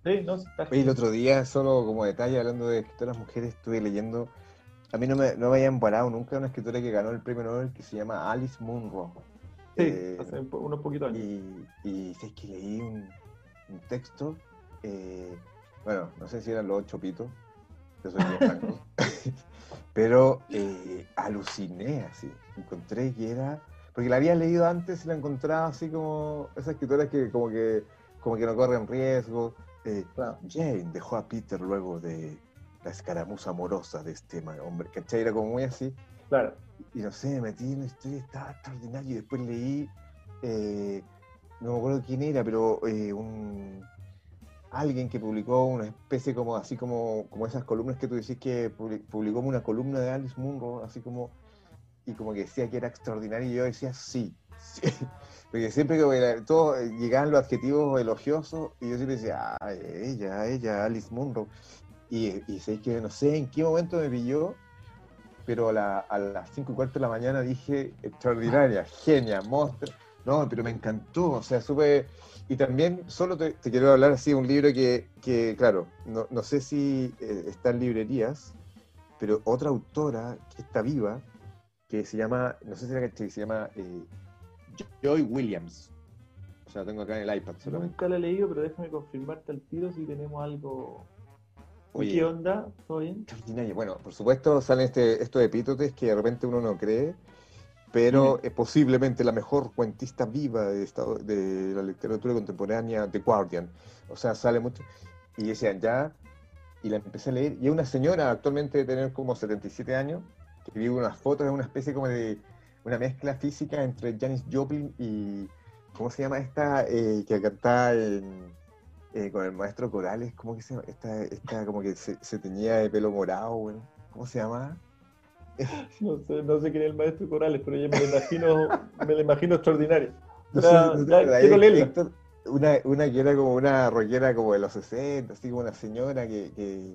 Sí, no, sí, está Oye, el genial. otro día, solo como detalle, hablando de escritoras mujeres, estuve leyendo, a mí no me, no me habían parado nunca una escritora que ganó el premio Nobel que se llama Alice Munro. Sí, Eh, hace un po- unos poquitos años. y, y sé que leí un, un texto, eh, bueno, no sé si eran los ocho pitos, yo soy bien franco, pero eh, aluciné así, encontré que era, porque la había leído antes y la encontraba así como esas escritoras que como que, como que no corren riesgo. Eh, Claro, Jane dejó a Peter luego de la escaramuza amorosa de este ma- hombre, ¿cachai? Era como muy así, claro. y no sé, me metí en la historia, estaba extraordinario, y después leí, eh, no me acuerdo quién era, pero eh, un alguien que publicó una especie como así como, como esas columnas que tú decís que publi- publicó una columna de Alice Munro, así como, y como que decía que era extraordinario, y yo decía sí, sí. Porque siempre que era- todos eh, llegaban los adjetivos elogiosos, y yo siempre decía, ah, ella, ella, Alice Munro. Y, y sé que no sé en qué momento me pilló, pero a, la- a las cinco y cuarto de la mañana dije, extraordinaria, genia, monstruo. No, pero me encantó, o sea, supe... Y también, solo te, te quiero hablar así de un libro que, que claro, no, no sé si eh, está en librerías, pero otra autora que está viva, que se llama, no sé si era que se llama eh, Joy Williams. O sea, lo tengo acá en el iPad solamente. Nunca la he leído, pero déjame confirmarte al tiro si tenemos algo. ¿Y qué Oye, onda? ¿Todo bien? extraordinaria. Bueno, por supuesto salen este, estos epítetos que de repente uno no cree, pero Dime. es posiblemente la mejor cuentista viva de, esta- de la literatura contemporánea, The Guardian. O sea, sale mucho. Y decían, ya, y la empecé a leer, y es una señora actualmente de tener como setenta y siete años, que vive unas fotos, es una especie como de una mezcla física entre Janis Joplin y, ¿cómo se llama esta? Eh, que cantaba en- eh, con el maestro Corales, ¿cómo que se llama? Esta, esta como que se, se teñía de pelo morado, bueno, ¿cómo se llama? No sé, no sé quién es el maestro Corales, pero yo me lo imagino, me lo imagino extraordinario. No sé, Pero no te ya acuerdas, quiero Hé- leerla. Héctor, una, una que era como una rockera como de los sesenta, así como una señora que, que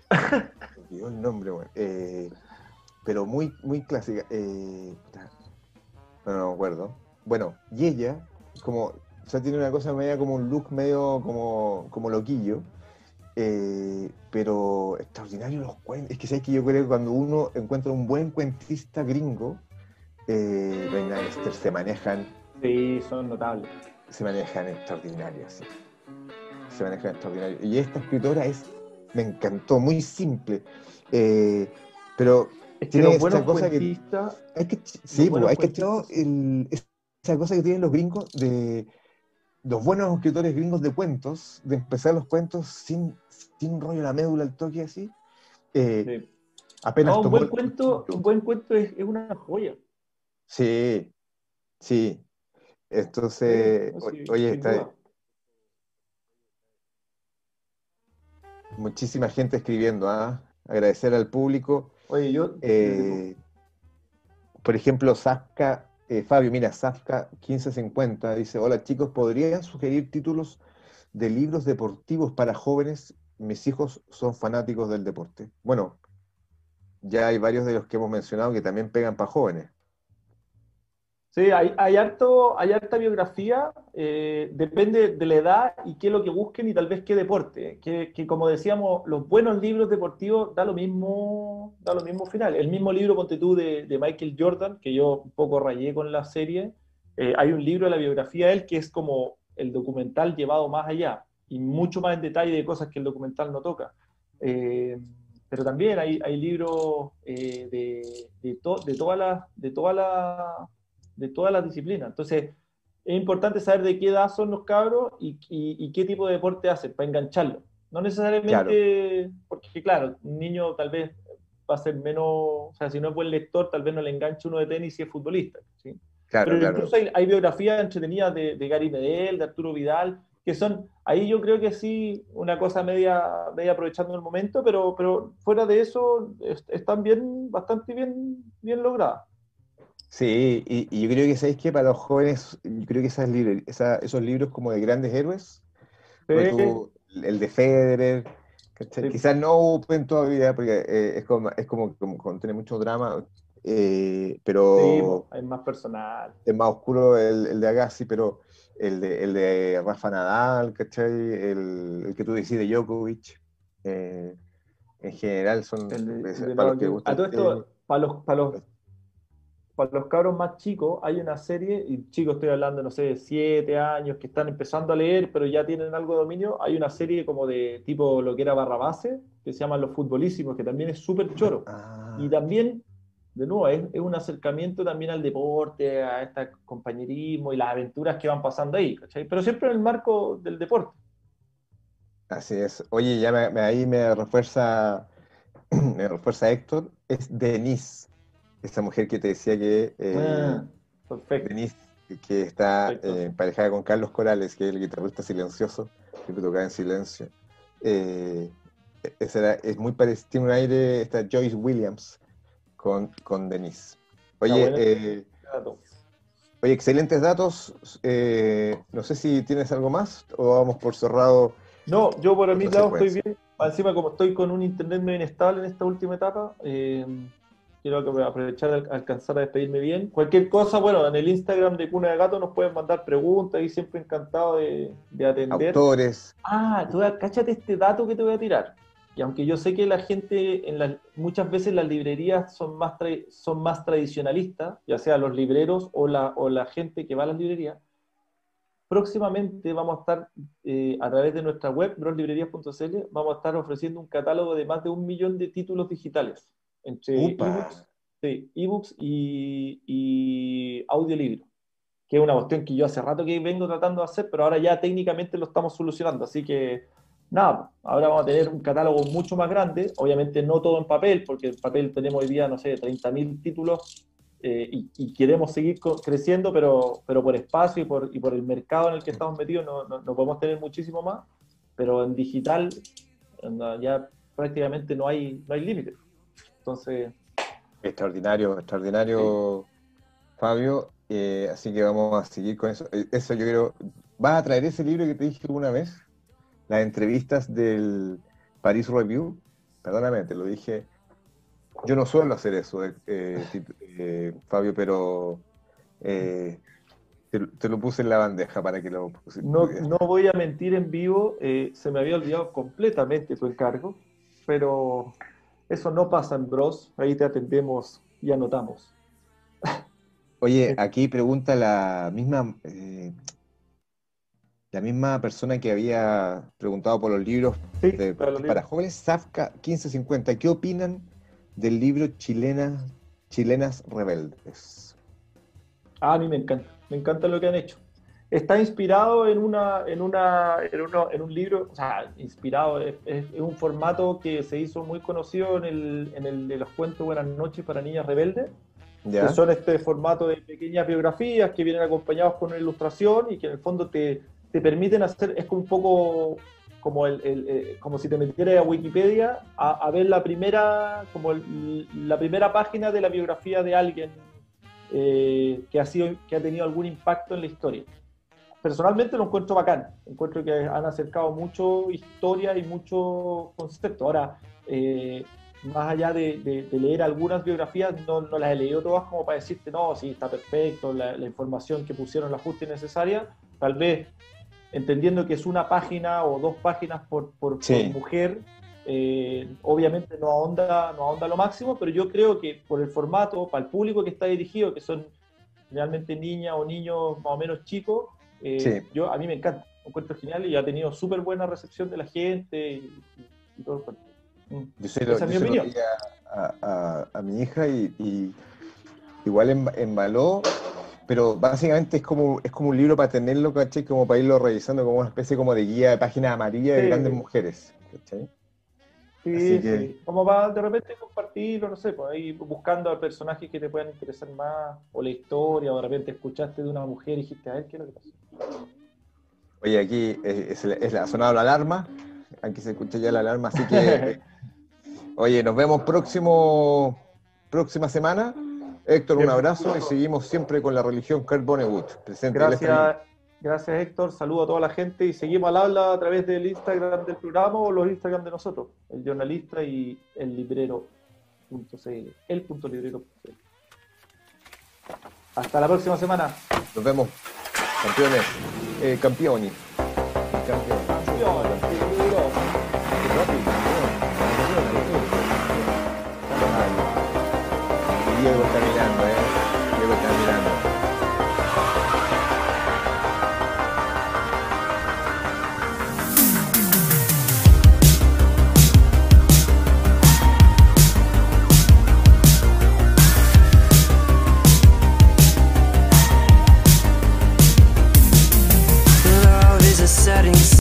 me olvidó el nombre, bueno, eh, pero muy, muy clásica. Eh, puta, no, no me acuerdo. Bueno, y ella, como, o sea, tiene una cosa media como un look medio como, como loquillo, eh, pero extraordinario los cuentos. Es que sabes que yo creo que cuando uno encuentra un buen cuentista gringo, eh, no hay nada que hacer, se manejan, Sí, son notables. se manejan extraordinarios, sí. Se manejan extraordinarios. Y esta escritora es, me encantó, muy simple, eh, pero Es que tiene los esa buenos cosa que, cuentistas, hay que, los sí, pues, buenos hay que echar cuentistas, el, esa cosa que tienen los gringos de los buenos escritores gringos de cuentos, de empezar los cuentos sin, sin un rollo en la médula, el toque así, eh, sí. apenas No, un tomó buen el cuento, un cuchillo. buen cuento es, es una joya. Sí, sí. Sí, Entonces, no, o- sí, oye, sin está duda. muchísima gente escribiendo, ¿ah? Agradecer al público. Oye, yo, eh, Eh, por ejemplo, Safka, eh, Fabio, mira, Safka quince cincuenta dice, hola chicos, ¿podrían sugerir títulos de libros deportivos para jóvenes? Mis hijos son fanáticos del deporte. Bueno, ya hay varios de los que hemos mencionado que también pegan para jóvenes. sí, hay, hay, harto, hay harta biografía, eh, depende de la edad y qué es lo que busquen y tal vez qué deporte. Que, que como decíamos, los buenos libros deportivos da lo mismo, da lo mismo final. El mismo libro, ponte tú, de, de Michael Jordan, que yo un poco rayé con la serie, eh, hay un libro de la biografía de él que es como el documental llevado más allá y mucho más en detalle de cosas que el documental no toca. Eh, pero también hay, hay libros eh, de, de, to, de todas las... De toda la, de todas las disciplinas. Entonces, es importante saber de qué edad son los cabros y, y, y qué tipo de deporte hacen para engancharlo. No Claro, necesariamente, porque claro, un niño tal vez va a ser menos, o sea, si no es buen lector, tal vez no le enganche uno de tenis si es futbolista. ¿Sí? claro, Pero claro. incluso hay, hay biografías entretenidas de, de Gary Medel, de Arturo Vidal, que son, ahí yo creo que sí, una cosa media, media aprovechando el momento, pero, pero fuera de eso, es, están bien, bastante bien, bien logradas. Sí, y, y yo creo que, ¿sabéis qué? Para los jóvenes, yo creo que esas libre- esa- esos libros como de grandes héroes, pues Sí, tú, el de Federer, ¿cachai? sí. Quizás no Open todavía, porque eh, es como, es como, como contiene mucho drama, eh, Sí, po, pero es más personal. es más oscuro el, el de Agassi, pero el de, el de Rafa Nadal, ¿cachai? El, el que tú decís de Djokovic. Eh, en general son, El de, el de para los Novak que Djokovic. A gustan todo el tenis. esto, para los, para los, para los cabros más chicos, hay una serie, y chicos estoy hablando, no sé, de siete años, que están empezando a leer, pero ya tienen algo de dominio. Hay una serie como de tipo lo que era Barrabase, que se llama Los Futbolísimos, que también es súper choro. Y Ah, también, de nuevo, es, es un acercamiento también al deporte, a este compañerismo y las aventuras que van pasando ahí, ¿cachai? Pero siempre en el marco del deporte. así es. Oye, ya me, me- ahí me refuerza, me refuerza Héctor, es Denise, esa mujer que te decía que eh, Ah, perfecto, Denise, que está perfecto. eh, emparejada con Carlos Corales, que es el guitarrista silencioso, que tocaba en silencio. Eh, esa era- es muy parecido, tiene un aire, esta Joyce Williams con, con Denise. Está Oye, bueno eh, este dato. oye, excelentes datos. Eh, no sé si tienes algo más o vamos por cerrado No, yo por mi nuestra lado estoy secuencia. bien. Encima, como estoy con un internet medio inestable en esta última etapa, eh, quiero que voy a aprovechar de alcanzar a despedirme bien. Cualquier cosa, bueno, en el Instagram de Cuna de Gato nos pueden mandar preguntas y siempre encantado de, de atender. Autores. Ah, tú, cáchate este dato que te voy a tirar. Y aunque yo sé que la gente, en las- muchas veces las librerías son más, tra- son más tradicionalistas, ya sea los libreros o la, o la gente que va a las librerías, próximamente vamos a estar, eh, a través de nuestra web, droslibrerías punto c l, vamos a estar ofreciendo un catálogo de más de un millón de títulos digitales, entre Upa. ebooks, sí, ebooks y, y audiolibros, que es una cuestión que yo hace rato que vengo tratando de hacer, pero ahora ya técnicamente lo estamos solucionando. Así que, nada, ahora vamos a tener un catálogo mucho más grande, obviamente no todo en papel, porque en papel tenemos hoy día, no sé, treinta mil títulos, eh, y, y, queremos seguir creciendo, pero, pero por espacio y por, y por el mercado en el que estamos metidos no, no, no podemos tener muchísimo más, pero en digital ya prácticamente no hay, no hay límite. Entonces, Extraordinario, sí. extraordinario, Fabio. Eh, así que vamos a seguir con eso. Eh, Eso yo creo. ¿Vas a traer ese libro que te dije una vez? Las entrevistas del Paris Review. Perdóname, te lo dije. Yo no suelo hacer eso, eh, eh, tit- eh, Fabio, pero eh, te, te lo puse en la bandeja para que lo pusi- No, pudieras. no voy a mentir en vivo, eh, se me había olvidado completamente tu encargo, pero eso no pasa en Bros, ahí te atendemos y anotamos. Oye, Eh, aquí pregunta la misma, eh, la misma persona que había preguntado por los libros Sí, de, para los para libros. jóvenes, Safka quince cincuenta. ¿Qué opinan del libro Chilenas, Chilenas Rebeldes? Ah, a mí me encanta, me encanta lo que han hecho. Está inspirado en una, en una, en uno- en un libro, o sea, inspirado, es, es- es un formato que se hizo muy conocido en el, en el de los cuentos Buenas noches para niñas rebeldes, que ¿Ya? son este formato de pequeñas biografías que vienen acompañados con una ilustración y que en el fondo te, te permiten hacer, es como un poco como, el, el, eh, como si te metieras a Wikipedia a, a ver la primera, como el, la primera página de la biografía de alguien, eh, que, ha sido, que ha tenido algún impacto en la historia. Personalmente lo encuentro bacán, encuentro que han acercado mucho historia y mucho concepto. Ahora, eh, más allá de, de, de, leer algunas biografías, no, no, las he leído todas como para decirte, no, sí, está perfecto, la, la información que pusieron, la justa y necesaria, tal vez entendiendo que es una página o dos páginas por, por, por Sí, mujer, eh, obviamente no ahonda, no ahonda lo máximo, pero yo creo que por el formato, para el público que está dirigido, que son realmente niñas o niños más o menos chicos, eh, sí. yo, a mí me encanta, lo encuentro genial y ha tenido súper buena recepción de la gente y, y todo el cuento. Mm. Yo se lo, Esa es yo mi se lo opinión. di a, a- a- a mi hija y, y igual em- embaló, pero básicamente es como, es como un libro para tenerlo, ¿cachai? Como para irlo revisando como una especie como de guía de página amarilla de grandes Sí, mujeres, ¿cachai? Así sí, que, sí. Como va de repente compartirlo, no sé, pues ahí buscando a personajes que te puedan interesar más, o la historia, o de repente escuchaste de una mujer y dijiste, a ver, ¿qué es lo que pasó? oye, aquí eh, es, es la, ha sonado la alarma, aquí se escucha ya la alarma, así que, eh, oye, nos vemos próximo, próxima semana. Héctor, un Siempre un abrazo y gusto. seguimos siempre con la religión Kurt Vonnegut, presente, él está aquí. Gracias, gracias Héctor, saludo a toda la gente y seguimos al habla a través del Instagram del programa o los Instagram de nosotros, el jornalista y el librero.cl, el punto librero punto c l. Hasta la próxima semana. Nos vemos, campeones. Eh, Campioni. Campioni. Campione, sì, d'Europa. Qué rápido, campeón. Y Diego está mirando, ¿eh?